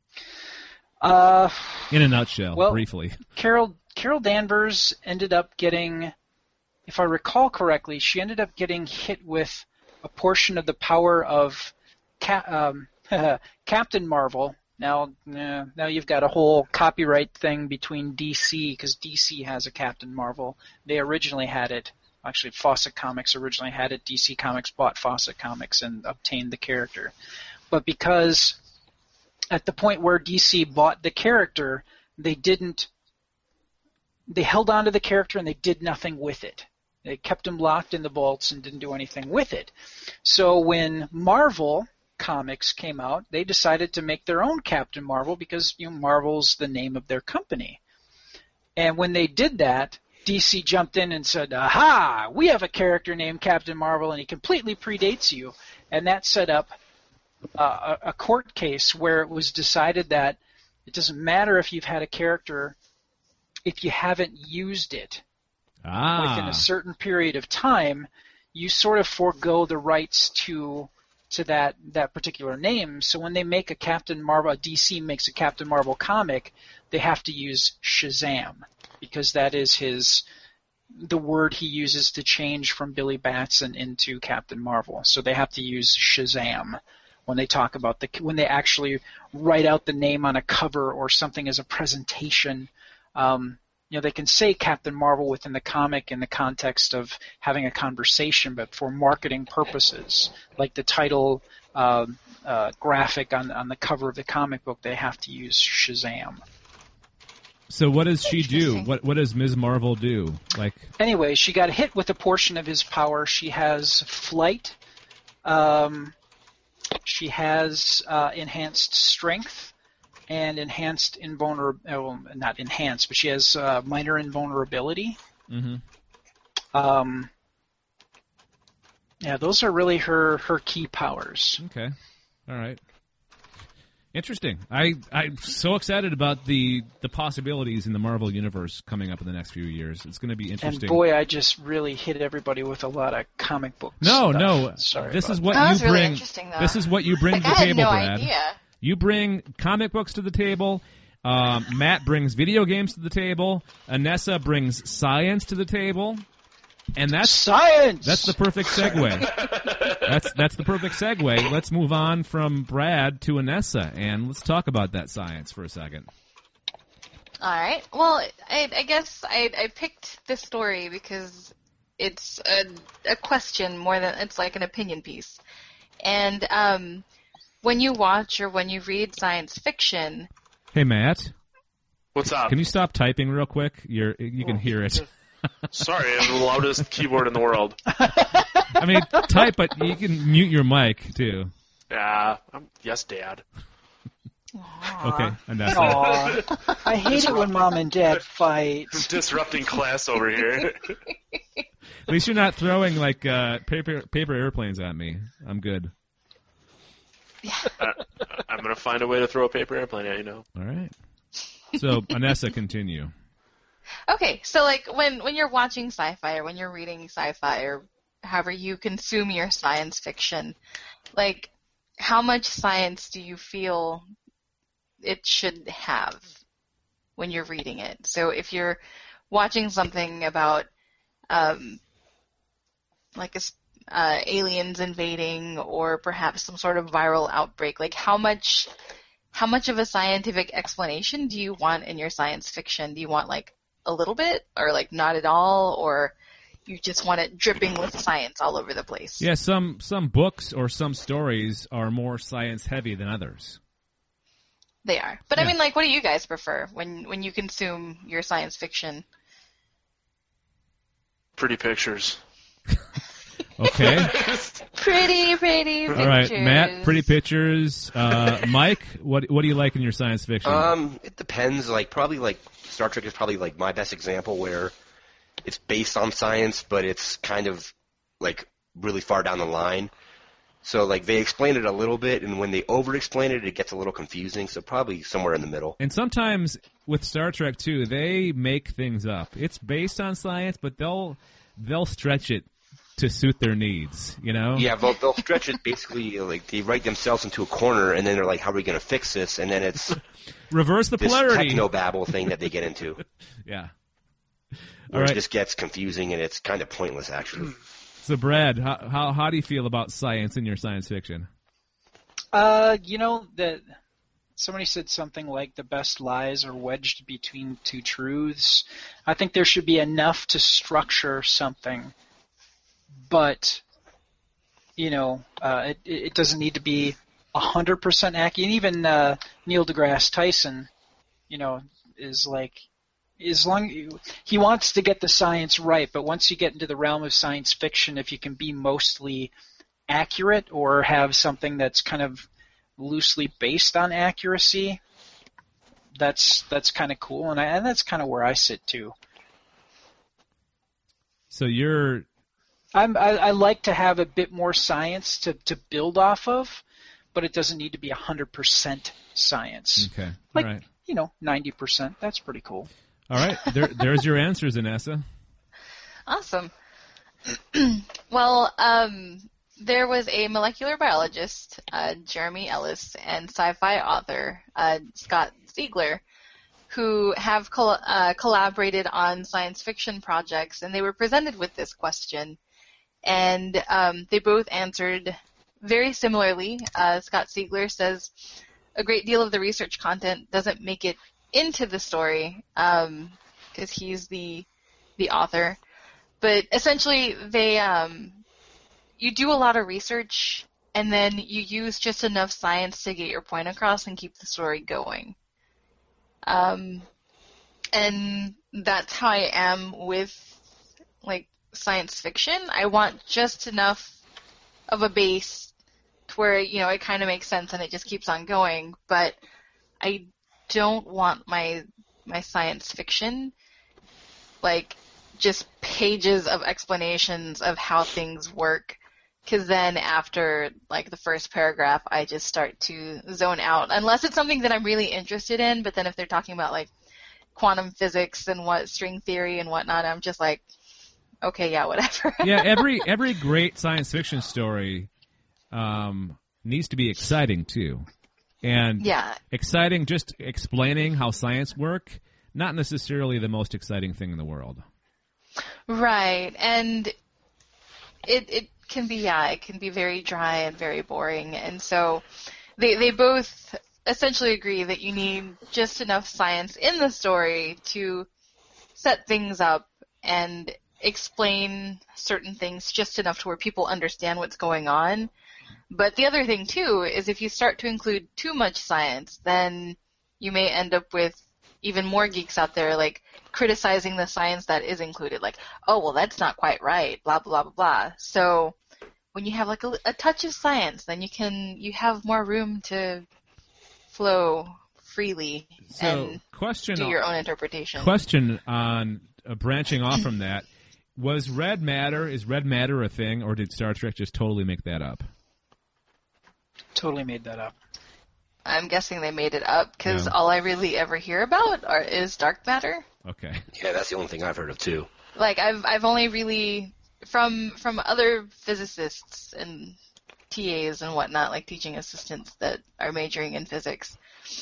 Uh, In a nutshell, Well- briefly. Carol Carol Danvers ended up getting, if I recall correctly, she ended up getting hit with a portion of the power of Ca- um, Captain Marvel. Now, uh, now you've got a whole copyright thing between D C because D C has a Captain Marvel. They originally had it. Actually, Fawcett Comics originally had it. D C Comics bought Fawcett Comics and obtained the character. But because at the point where D C bought the character, they didn't. They held on to the character and they did nothing with it. They kept him locked in the vaults and didn't do anything with it. So when Marvel Comics came out, they decided to make their own Captain Marvel because you know Marvel's the name of their company. And when they did that, D C jumped in and said, "Aha! We have a character named Captain Marvel, and he completely predates you." And that set up uh, a, a court case where it was decided that it doesn't matter if you've had a character if you haven't used it Ah. within a certain period of time, you sort of forego the rights to to that that particular name. So when they make a Captain Marvel, D C makes a Captain Marvel comic, they have to use Shazam because that is his the word he uses to change from Billy Batson into Captain Marvel. So they have to use Shazam when they talk about the when they actually write out the name on a cover or something as a presentation. Um, you know, they can say Captain Marvel within the comic in the context of having a conversation, but for marketing purposes, like the title uh, uh, graphic on on the cover of the comic book, they have to use Shazam. So what does she do? Interesting. What what does Miz Marvel do? Like Anyway, she got hit with a portion of his power. She has flight. Um, she has uh, enhanced strength. And enhanced invulnerability, well, not enhanced, but she has uh, minor invulnerability. Mhm. Um, yeah, those are really her, her key powers. Okay. All right. Interesting. I, I'm so excited about the, the possibilities in the Marvel Universe coming up in the next few years. It's going to be interesting. And boy, I just really hit everybody with a lot of comic book No, stuff. no. Sorry this about is what That you was really bring. interesting, though. This is what you bring Like, to the I had table, no Brad. idea. You bring comic books to the table. Um, Matt brings video games to the table. Anessa brings science to the table. And that's Science! that's the perfect segue. that's that's the perfect segue. Let's move on from Brad to Anessa, and let's talk about that science for a second. All right. Well, I, I guess I, I picked this story because it's a, a question more than it's like an opinion piece. And um, when you watch or when you read science fiction, Hey, Matt, What's up? can you stop typing real quick? You're you can hear it. Sorry, I have the loudest keyboard in the world. I mean, type, but you can mute your mic too. Yeah, I'm, yes, Dad. Okay, Anessa. Aw. I hate it when mom and dad fight. Disrupting class over here. At least you're not throwing like uh, paper paper airplanes at me. I'm good. uh, I'm going to find a way to throw a paper airplane at you now. All right. So, Anessa, continue. okay, so like when, when you're watching sci-fi or when you're reading sci-fi or however you consume your science fiction, like how much science do you feel it should have when you're reading it? So if you're watching something about um, like a, uh, aliens invading or perhaps some sort of viral outbreak, like how much how much of a scientific explanation do you want in your science fiction? Do you want like a little bit or like not at all, or you just want it dripping with science all over the place? Yeah, some some books or some stories are more science heavy than others. They are. But Yeah. I mean, like, what do you guys prefer when, when you consume your science fiction? Pretty pictures. Okay. Pretty, pretty pictures. All right, Matt, pretty pictures. Uh, Mike, what what do you like in your science fiction? Um, it depends. Like probably like Star Trek is probably like my best example where it's based on science, but it's kind of like really far down the line. So like they explain it a little bit, and when they over-explain it, it gets a little confusing. So probably somewhere in the middle. And sometimes with Star Trek too, they make things up. It's based on science, but they'll they'll stretch it to suit their needs, you know? Yeah, they'll, they'll stretch it basically. Like they write themselves into a corner, and then they're like, "How are we going to fix this?" And then it's Reverse the this polarity. technobabble thing that they get into. Yeah. Where All right. it just gets confusing, and it's kind of pointless actually. So, Brad, how, how how do you feel about science in your science fiction? Uh, you know that somebody said something like the best lies are wedged between two truths. I think there should be enough to structure something, but you know, uh, it it doesn't need to be a hundred percent accurate. And even uh, Neil deGrasse Tyson, you know, is like. As long he wants to get the science right, but once you get into the realm of science fiction, if you can be mostly accurate or have something that's kind of loosely based on accuracy, that's that's kind of cool, and I, and that's kind of where I sit too. So you're I'm, I, I like to have a bit more science to, to build off of, but it doesn't need to be one hundred percent science. okay. Like, All right. you know, ninety percent. That's pretty cool. All right. There, there's your answers, Anessa. Awesome. Well, um, there was a molecular biologist, uh, Jeremy Ellis, and sci-fi author uh, Scott Siegler, who have col- uh, collaborated on science fiction projects, and they were presented with this question, and um, they both answered very similarly. Uh, Scott Siegler says a great deal of the research content doesn't make it into the story because um, he's the the author, but essentially they um, you do a lot of research and then you use just enough science to get your point across and keep the story going. Um, and that's how I am with like science fiction. I want just enough of a base to where, you know, it kind of makes sense and it just keeps on going, but I don't want my my science fiction like just pages of explanations of how things work because then after like the first paragraph, I just start to zone out, unless it's something that I'm really interested in. But then if they're talking about like quantum physics and what string theory and whatnot, I'm just like, okay, yeah, whatever. Yeah, every every great science fiction story um, needs to be exciting too, and yeah. exciting just explaining how science work, not necessarily the most exciting thing in the world. Right, and it it can be yeah, it can be very dry and very boring, and so they they both essentially agree that you need just enough science in the story to set things up and explain certain things just enough to where people understand what's going on. But the other thing, too, is if you start to include too much science, then you may end up with even more geeks out there, like, criticizing the science that is included. Like, oh, well, that's not quite right, blah, blah, blah, blah. So when you have, like, a, a touch of science, then you can, you have more room to flow freely so and question do on, your own interpretation. Question on uh, branching off from that. Was red matter, is red matter a thing, or did Star Trek just totally make that up? Totally made that up. I'm guessing they made it up because Yeah. all I really ever hear about are, is dark matter. Okay. Yeah, that's the only thing I've heard of too. Like I've I've only really from from other physicists and T As and whatnot, like teaching assistants that are majoring in physics.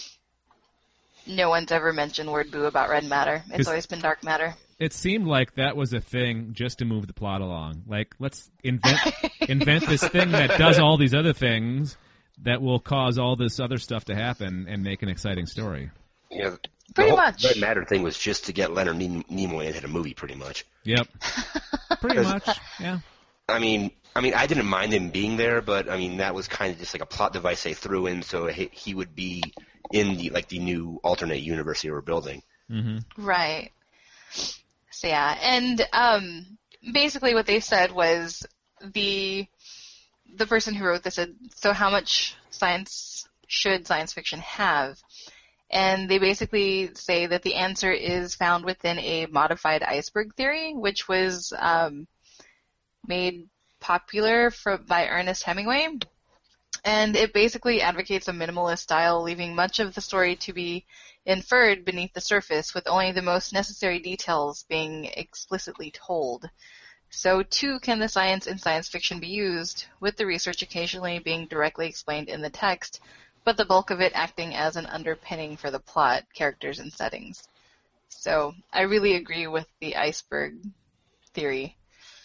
No one's ever mentioned word boo about red matter. It's Is- always been dark matter. It seemed like that was a thing just to move the plot along. Like, let's invent invent this thing that does all these other things that will cause all this other stuff to happen and make an exciting story. Yeah, the Pretty whole much. Red Matter thing was just to get Leonard Nem- Nimoy into the movie, pretty much. Yep. Pretty much, yeah. I mean, I mean, I didn't mind him being there, but I mean, that was kind of just like a plot device they threw in so he, he would be in the like the new alternate universe they were building. Mm-hmm. Right. So yeah, and um, basically what they said was the the person who wrote this said, so how much science should science fiction have? And they basically say that the answer is found within a modified iceberg theory, which was um, made popular for, by Ernest Hemingway. And it basically advocates a minimalist style, leaving much of the story to be inferred beneath the surface, with only the most necessary details being explicitly told. So, too, can the science in science fiction be used, with the research occasionally being directly explained in the text, but the bulk of it acting as an underpinning for the plot, characters, and settings. So, I really agree with the iceberg theory.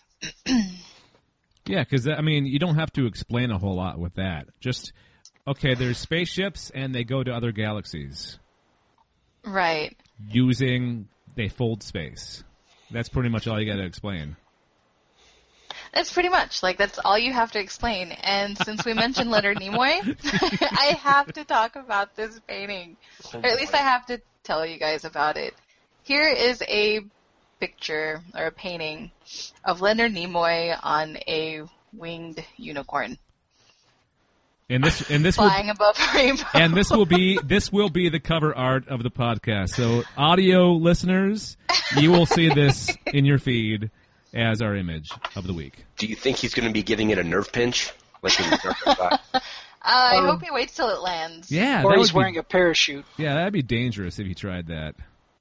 Yeah, because, I mean, you don't have to explain a whole lot with that. Just, okay, there's spaceships, and they go to other galaxies. Right. Using, they fold space. That's pretty much all you got to explain. That's pretty much, like, that's all you have to explain. And since we mentioned Leonard Nimoy, I have to talk about this painting. Or at least I have to tell you guys about it. Here is a picture, or a painting, of Leonard Nimoy on a winged unicorn. And this, and this will, Flying above a rainbow. and this will be this will be the cover art of the podcast. So, audio listeners, you will see this in your feed as our image of the week. Do you think he's going to be giving it a nerve pinch? Like in Star Trek five? Uh, I Um, hope he waits till it lands. Yeah, Or that he's would be- wearing a parachute. Yeah, that'd be dangerous if he tried that.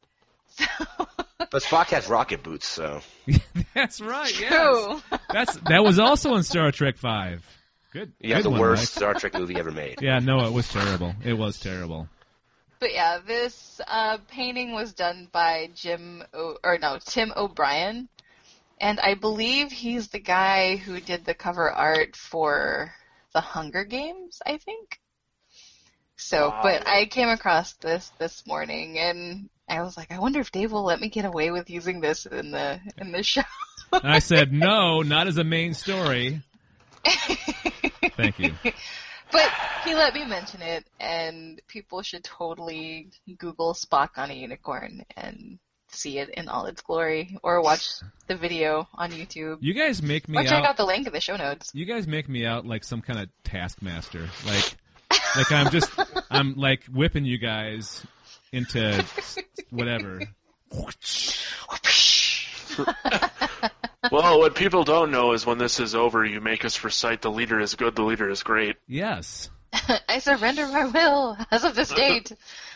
But Spock has rocket boots, so. That's right. Yes. True. That's that was also in Star Trek Five. Good. Yeah, good the one, worst Mike. Star Trek movie ever made. Yeah, no, it was terrible. It was terrible. But yeah, this uh, painting was done by Jim, o- or no, Tim O'Brien, and I believe he's the guy who did the cover art for The Hunger Games, I think. So, Wow. but I came across this this morning, and I was like, I wonder if Dave will let me get away with using this in the in the show. And I said, no, not as a main story. Thank you. But he let me mention it, and people should totally Google Spock on a unicorn and see it in all its glory, or watch the video on YouTube, You guys make me or check out. out the link in the show notes. You guys make me out like some kind of taskmaster. Like, like I'm just, I'm like whipping you guys into whatever. Well, what people don't know is when this is over, you make us recite the leader is good, the leader is great. Yes. I surrender my will as of this date.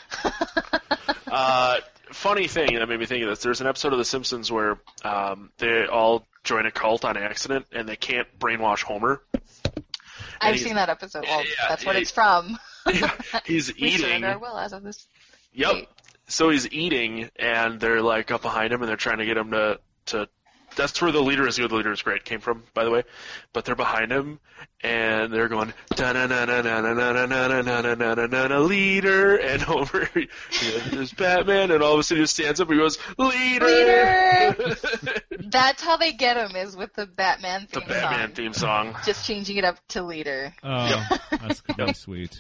uh, funny thing that made me think of this, there's an episode of The Simpsons where um, they all join a cult on accident, and they can't brainwash Homer. I've seen that episode. Well, yeah, that's what yeah, it's from. Yeah, he's we eating. surrender our will as of this Yep. date. So he's eating, and they're like up behind him, and they're trying to get him to to. That's where the leader is good, the leader is great came from, by the way. But they're behind him, and they're going da na na na na na na na na na na na na na na leader, and over there's Batman, and all of a sudden he stands up and he goes leader. Leader. That's how they get him, is with the Batman The theme Batman song. theme song. Just changing it up to leader. Oh, that's pretty sweet.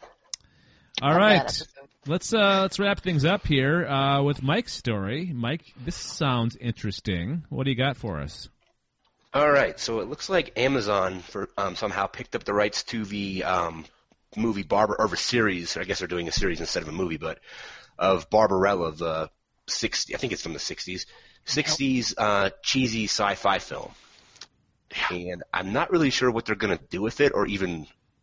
All Love that right. episode. Let's uh, let's wrap things up here uh, with Mike's story. Mike, this sounds interesting. What do you got for us? All right, so it looks like Amazon for um, somehow picked up the rights to the um, movie Barber or the series. I guess they're doing a series instead of a movie, but of Barbarella, the sixty. I think it's from the sixties. Sixties uh, cheesy sci-fi film, and I'm not really sure what they're gonna do with it, or even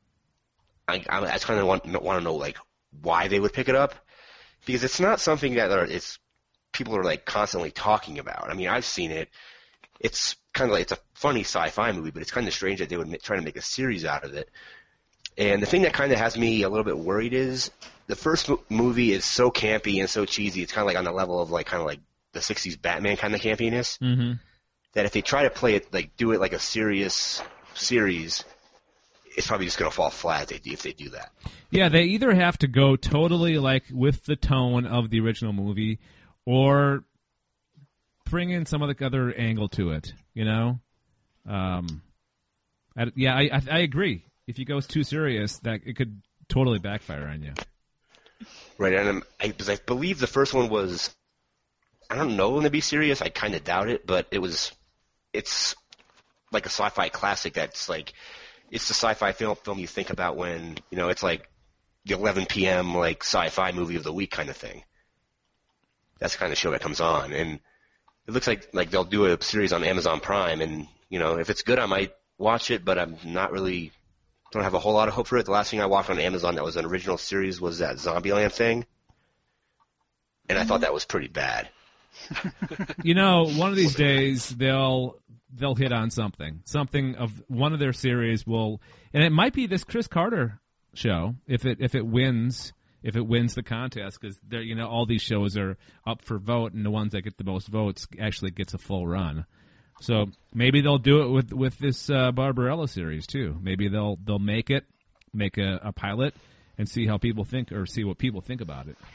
I, I, I kind of want want to know like why they would pick it up, because it's not something that are, it's people are like constantly talking about. I mean, I've seen it. It's kind of like, it's a funny sci-fi movie, but it's kind of strange that they would ma- try to make a series out of it. And the thing that kind of has me a little bit worried is the first mo- movie is so campy and so cheesy. It's kind of like on the level of like kind of like the sixties Batman kind of campiness. Mm-hmm. That if they try to play it, like do it like a serious series, it's probably just going to fall flat if they, do, if they do that. Yeah, they either have to go totally like with the tone of the original movie, or bring in some other other angle to it. You know, um, I, yeah, I, I I agree. If you go too serious, that it could totally backfire on you. Right, and um, I, 'cause I believe the first one was, I don't know when to be serious. I kind of doubt it, but it was, it's like a sci-fi classic that's like, it's the sci-fi film film you think about when, you know, it's like the eleven p.m. like sci-fi movie of the week kind of thing. That's the kind of show that comes on, and it looks like like they'll do a series on Amazon Prime, and you know, if it's good, I might watch it, but I'm not really, don't have a whole lot of hope for it. The last thing I watched on Amazon that was an original series was that Zombieland thing, and I thought that was pretty bad. You know, one of these days they'll they'll hit on something. Something of one of their series will, and it might be this Chris Carter show if it if it wins if it wins the contest, because you know all these shows are up for vote, and the ones that get the most votes actually gets a full run. So maybe they'll do it with with this uh, Barbarella series too. Maybe they'll they'll make it make a, a pilot and see how people think, or see what people think about it.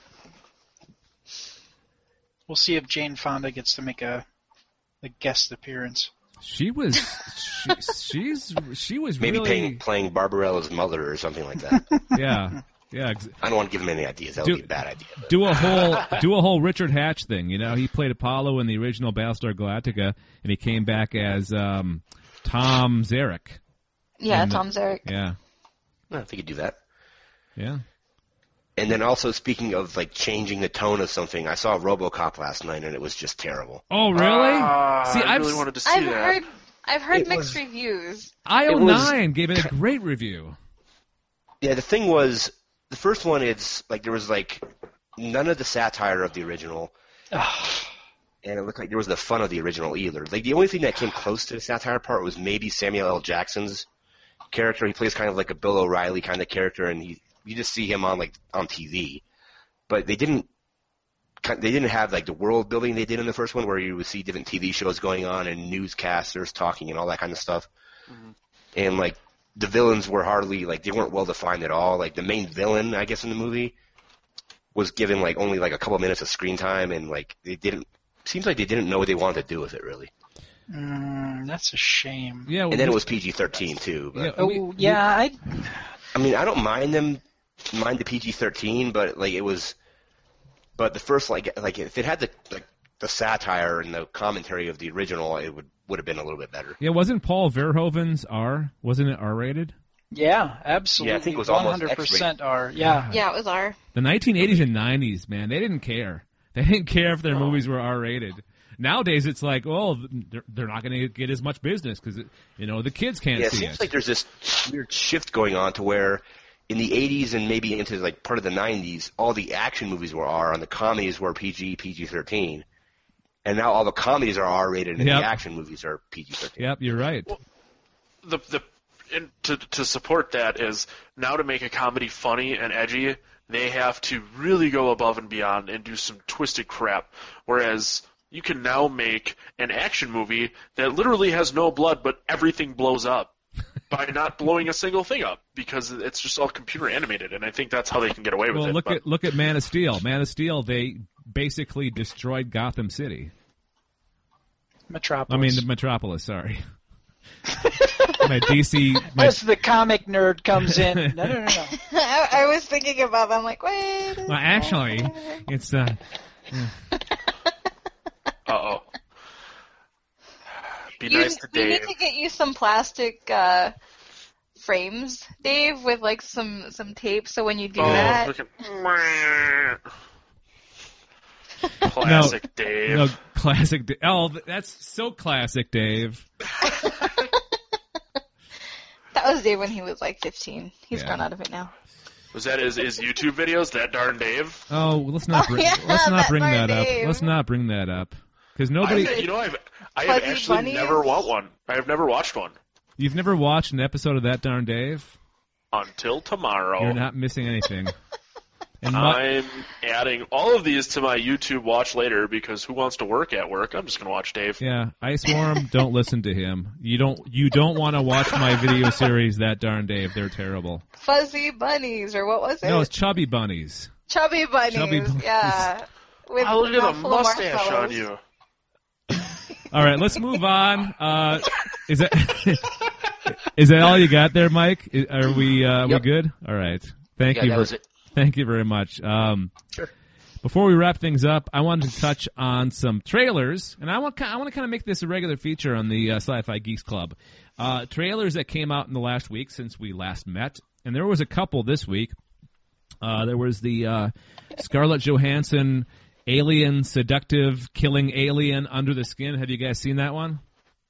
We'll see if Jane Fonda gets to make a, a guest appearance. She was, she, she's, she was Maybe really playing, playing Barbarella's mother or something like that. yeah, yeah. Ex- I don't want to give him any ideas. That would be a bad idea. But. Do a whole, do a whole Richard Hatch thing. You know, he played Apollo in the original Battlestar Galactica, and he came back as um, Tom Zarek. Yeah, And, Tom Zarek. Yeah, I think you could do that. yeah. And then also speaking of like changing the tone of something, I saw RoboCop last night and it was just terrible. Oh, really? Uh, See, I I've really s- wanted to see I've that. heard I've heard It mixed was- reviews. I O It was- nine gave it a great review. Yeah, the thing was, the first one, it's like there was like none of the satire of the original, and it looked like there was the fun of the original either. Like the only thing that came close to the satire part was maybe Samuel L. Jackson's character. He plays kind of like a Bill O'Reilly kind of character, and he you just see him on like on T V. But they didn't they didn't have like the world building they did in the first one, where you would see different T V shows going on and newscasters talking and all that kind of stuff. Mm-hmm. And like the villains were hardly like they weren't well defined at all. Like the main villain, I guess, in the movie was given like only like a couple minutes of screen time, and like they didn't. Seems like they didn't know what they wanted to do with it really. Mm, that's a shame. Yeah, And then it was P G thirteen too. But Yeah, Oh, we- yeah, I. I mean, I don't mind them, mind the P G thirteen, but like it was, but the first like like if it had the like the satire and the commentary of the original, it would would have been a little bit better. Yeah, wasn't Paul Verhoeven's R? Wasn't it R rated? Yeah, absolutely. Yeah, I think it was one almost hundred percent are. Yeah. Yeah, it was R. The nineteen eighties and nineties, man, they didn't care. They didn't care if their movies were R rated. nowadays it's like, well, they're, they're not going to get as much business because you know the kids can't Yeah, it see seems it. like there's this weird shift going on to where in the eighties and maybe into like part of the nineties, all the action movies were R and the comedies were P G, P G thirteen. And now all the comedies are R-rated and Yep. the action movies are P G thirteen. Yep, you're right. The the and to to support that is now to make a comedy funny and edgy, they have to really go above and beyond and do some twisted crap. Whereas you can now make an action movie that literally has no blood, but everything blows up by not blowing a single thing up because it's just all computer animated, and I think that's how they can get away with Well, it. look but- at look at Man of Steel. Man of Steel, they basically destroyed Gotham City. Metropolis. I mean, the Metropolis. Sorry. My D C. My, As the comic nerd comes in. No, no, no, no. I, I was thinking about that. I'm like, wait. a well, actually, it's uh. Uh-oh. Be You, nice to we Dave. need to get you some plastic uh, frames, Dave, with like some some tape. So when you do Oh, that, look at... Classic Dave. No, classic. Da- oh, that's so classic, Dave. that was Dave when he was like fifteen. He's Yeah. grown out of it now. Was that his, his YouTube videos, That Darn Dave? Oh, let's not Oh, bring. yeah, let's not that bring part, that up. Dave. Let's not bring that up because nobody. I've, you know, I've I have Fuzzy actually bunnies? never watched one. I have never watched one You've never watched an episode of That Darn Dave. until tomorrow. You're not missing anything. And mu- I'm adding all of these to my YouTube watch later because who wants to work at work? I'm just gonna watch Dave. yeah, Iceworm. Don't listen to him. You don't. You don't want to watch my video series. That Darn Dave. They're terrible. Fuzzy bunnies, or what was it? No, it's Chubby Bunnies. Chubby bunnies. Chubby bunnies. Yeah. With Oh, look at the mouthful of mustache on marshmallows. you. All right, let's move on. Uh, is that is that all you got there, Mike? I- Are we uh, Yep. we good? All right. Thank Yeah, you. that ver- was it. Thank you very much. Um, Sure. Before we wrap things up, I wanted to touch on some trailers, and I want I want to kind of make this a regular feature on the uh, Sci-Fi Geeks Club. Uh, trailers that came out in the last week since we last met, and there was a couple this week. Uh, there was the uh, Scarlett Johansson alien seductive killing alien under the skin. Have you guys seen that one?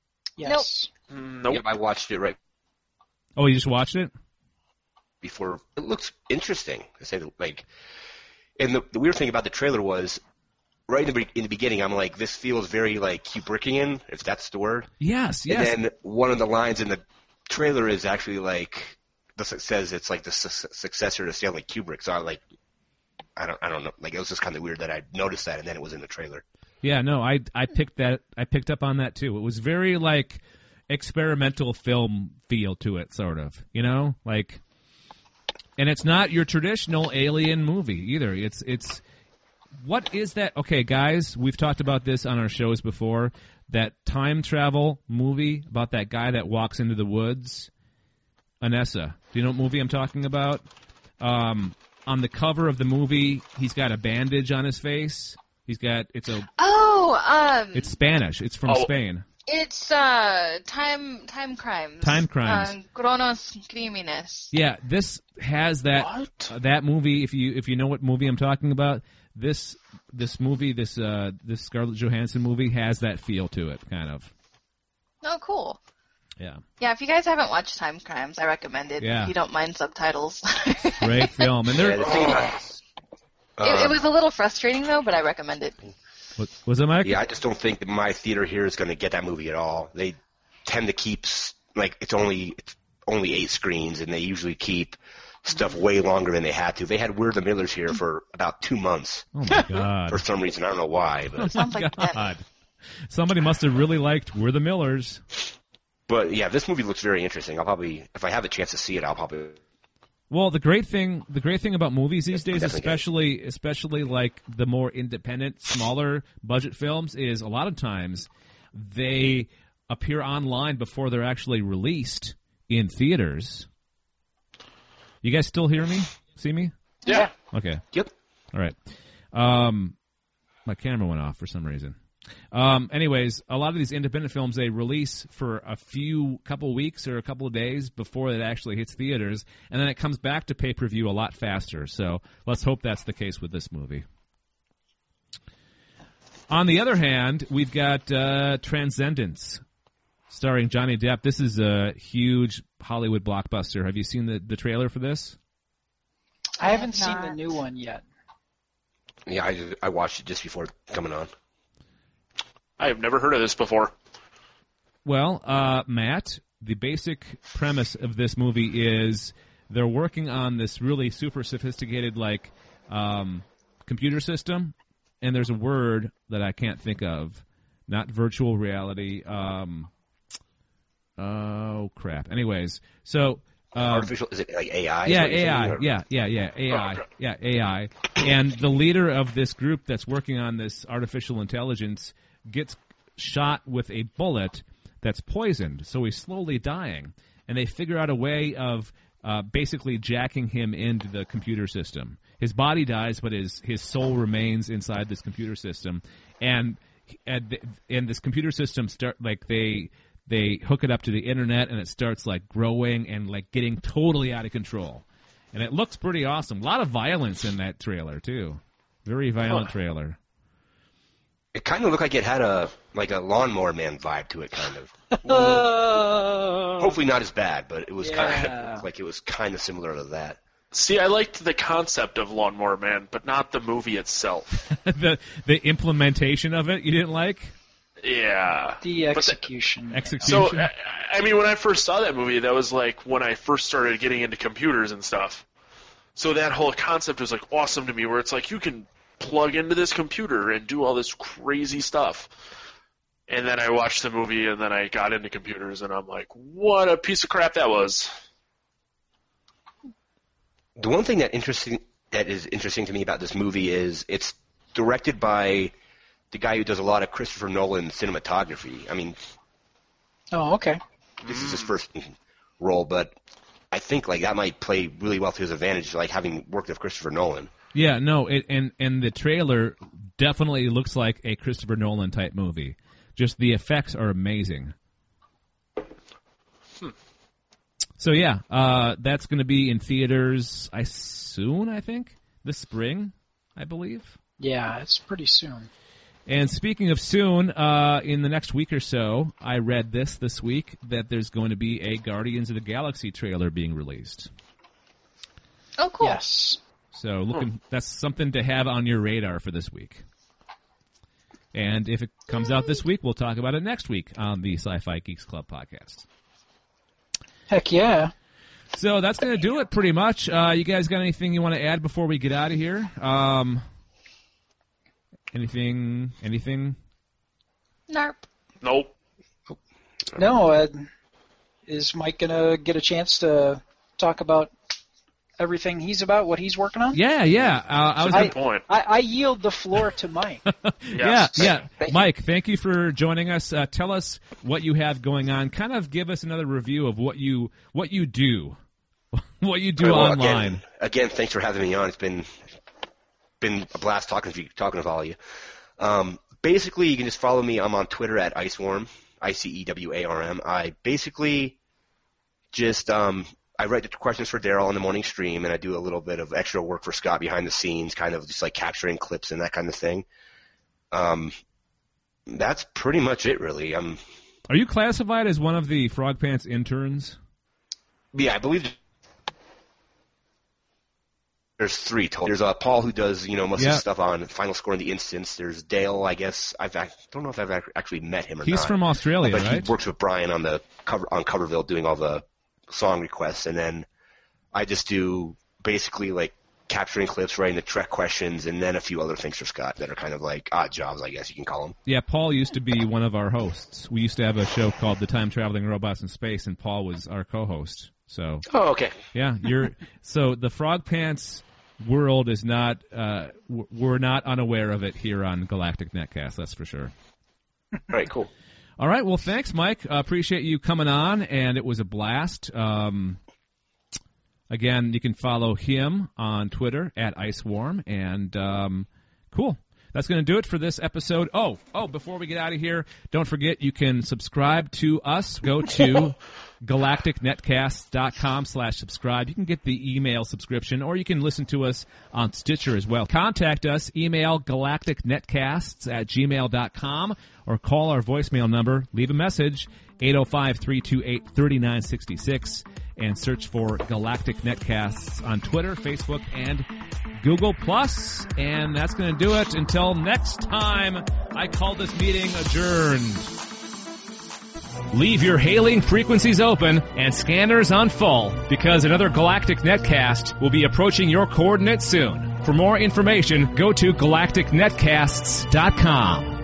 Yes. Nope. Yep, I watched it right Oh, you just watched it? before. It looks interesting. I say that, like, and the, the weird thing about the trailer was right in the, be- in the beginning, I'm like, this feels very like Kubrickian, if that's the word. Yes, yes. And then one of the lines in the trailer is actually like, this it says it's like the su- successor to Stanley Kubrick. So I like, I don't, I don't know. Like it was just kind of weird that I noticed that, and then it was in the trailer. Yeah, no, I I picked that I picked up on that too. It was very like experimental film feel to it, sort of. You know, like, and it's not your traditional alien movie either. It's it's what is that? Okay, guys, we've talked about this on our shows before. That time travel movie about that guy that walks into the woods. Anessa, do you know what movie I'm talking about? Um, on the cover of the movie, he's got a bandage on his face. He's got it's a Oh, um, it's Spanish. It's from Oh. Spain. it's uh, time time crimes. Time Crimes. Uh, Cronos Crímenes. Yeah, this has that What? uh, that movie. If you if you know what movie I'm talking about, this this movie, this uh this Scarlett Johansson movie has that feel to it, kind of. Oh, cool. Yeah, Yeah, if you guys haven't watched Time Crimes, I recommend it. Yeah. If you don't mind subtitles. great film. And Yeah, there the thing about this, it, uh, it was a little frustrating though, but I recommend it. was, was it Mike? yeah, I just don't think that my theater here is going to get that movie at all. They tend to keep s- like it's only it's only eight screens, and they usually keep stuff way longer than they had to. They had We're the Millers here for about two months Oh my god. for some reason. I don't know why, but Sounds Oh my like fun. god. Somebody must have really liked We're the Millers. but yeah, this movie looks very interesting. I'll probably, if I have a chance to see it, I'll probably. Well, the great thing, the great thing about movies these days, Definitely get it. especially, especially like the more independent, smaller budget films, is a lot of times they appear online before they're actually released in theaters. You guys still hear me? See me? Yeah. Okay. Yep. All right. Um, my camera went off for some reason. Um, anyways, a lot of these independent films, they release for a few couple weeks or a couple of days before it actually hits theaters, and then it comes back to pay-per-view a lot faster. So let's hope that's the case with this movie. On the other hand, we've got uh, Transcendence, starring Johnny Depp. This is a huge Hollywood blockbuster. Have you seen the, the trailer for this? I haven't I have seen the not. new one yet. Yeah, I, I watched it just before coming on. I have never heard of this before. Well, uh, Matt, the basic premise of this movie is they're working on this really super sophisticated, like, um, computer system, and there's a word that I can't think of. Not virtual reality. Um, oh, crap. Anyways, so... Um, Artificial, is it like A I? Yeah, Is what you're A I. saying, or- Yeah, yeah, yeah, A I. Oh, okay. Yeah, A I. And the leader of this group that's working on this artificial intelligence gets shot with a bullet that's poisoned, so he's slowly dying. And they figure out a way of uh, basically jacking him into the computer system. His body dies, but his his soul remains inside this computer system. And and, and this computer system start like they. They hook it up to the internet, and it starts, like, growing and, like, getting totally out of control. And it looks pretty awesome. A lot of violence in that trailer, too. Very violent Huh. trailer. It kind of looked like it had a like a Lawnmower Man vibe to it, kind of. Oh. Hopefully not as bad, but it was kind Yeah. of like it was kind of similar to that. See, I liked the concept of Lawnmower Man, but not the movie itself. the the implementation of it you didn't like? Yeah. The But the- execution. Execution? So, I, I mean, when I first saw that movie, that was like when I first started getting into computers and stuff. So that whole concept was like awesome to me, where it's like you can plug into this computer and do all this crazy stuff. And then I watched the movie, and then I got into computers, and I'm like, what a piece of crap that was. The one thing that interesting that is interesting to me about this movie is it's directed by the guy who does a lot of Christopher Nolan cinematography. I mean, Oh, okay. this is his first role, but I think like that might play really well to his advantage, like having worked with Christopher Nolan. Yeah, no, it, and, and the trailer definitely looks like a Christopher Nolan-type movie. Just the effects are amazing. Hmm. So, yeah, uh, that's going to be in theaters I soon, I think, this spring, I believe. Yeah, it's pretty soon. And speaking of soon, uh, in the next week or so, I read this this week, that there's going to be a Guardians of the Galaxy trailer being released. Oh, cool. Yes. So looking, that's something to have on your radar for this week. And if it comes out this week, we'll talk about it next week on the Sci-Fi Geeks Club podcast. Heck yeah. So that's going to do it pretty much. Uh, you guys got anything you want to add before we get out of here? Um, anything? Anything? Narp. Nope. No, uh, is Mike going to get a chance to talk about everything he's about, what he's working on? Yeah, yeah. Uh, I was. I, Good point. I, I yield the floor to Mike. Yeah, Yes. yeah. Mike, thank you for joining us. Uh, tell us what you have going on. Kind of give us another review of what you what you do, what you do Well, online. Again, again, thanks for having me on. It's been been a blast talking to you, talking with all of you. Um, basically, you can just follow me. I'm on Twitter at Icewarm, I C E W A R M. I basically just um, I write the questions for Daryl on the morning stream, and I do a little bit of extra work for Scott behind the scenes, kind of just like capturing clips and that kind of thing. Um, that's pretty much it, really. Um, Are you classified as one of the Frog Pants interns? yeah, I believe there's three total. There's uh, Paul who does you know most Yeah. of the stuff on Final Score in the Instance. There's Dale, I guess. I've I don't know if I've ac- actually met him or He's not. from Australia, but right? he works with Brian on the cover on Coverville doing all the song requests, and then I just do basically like capturing clips, writing the Trek questions, and then a few other things for Scott that are kind of like odd jobs, I guess you can call them. Yeah, Paul used to be one of our hosts. We used to have a show called The Time Traveling Robots in Space, and Paul was our co-host. So, Oh, okay. yeah, you're so the Frog Pants world is not uh, w- we're not unaware of it here on Galactic Netcast. That's for sure. All right, cool. All right, well, thanks, Mike. Uh, appreciate you coming on, and it was a blast. Um, again, you can follow him on Twitter at Icewarm, and um, cool. That's going to do it for this episode. Oh, oh, before we get out of here, don't forget you can subscribe to us. Go to galactic netcasts dot com slash subscribe. You can get the email subscription, or you can listen to us on Stitcher as well. Contact us, email galactic netcasts at gmail dot com, or call our voicemail number, leave a message, eight oh five, three two eight, three nine six six, and search for Galactic Netcasts on Twitter, Facebook, and Google Plus. And that's going to do it. Until next time, I call this meeting adjourned. Leave your hailing frequencies open and scanners on full, because another Galactic Netcast will be approaching your coordinates soon. For more information, go to galactic netcasts dot com.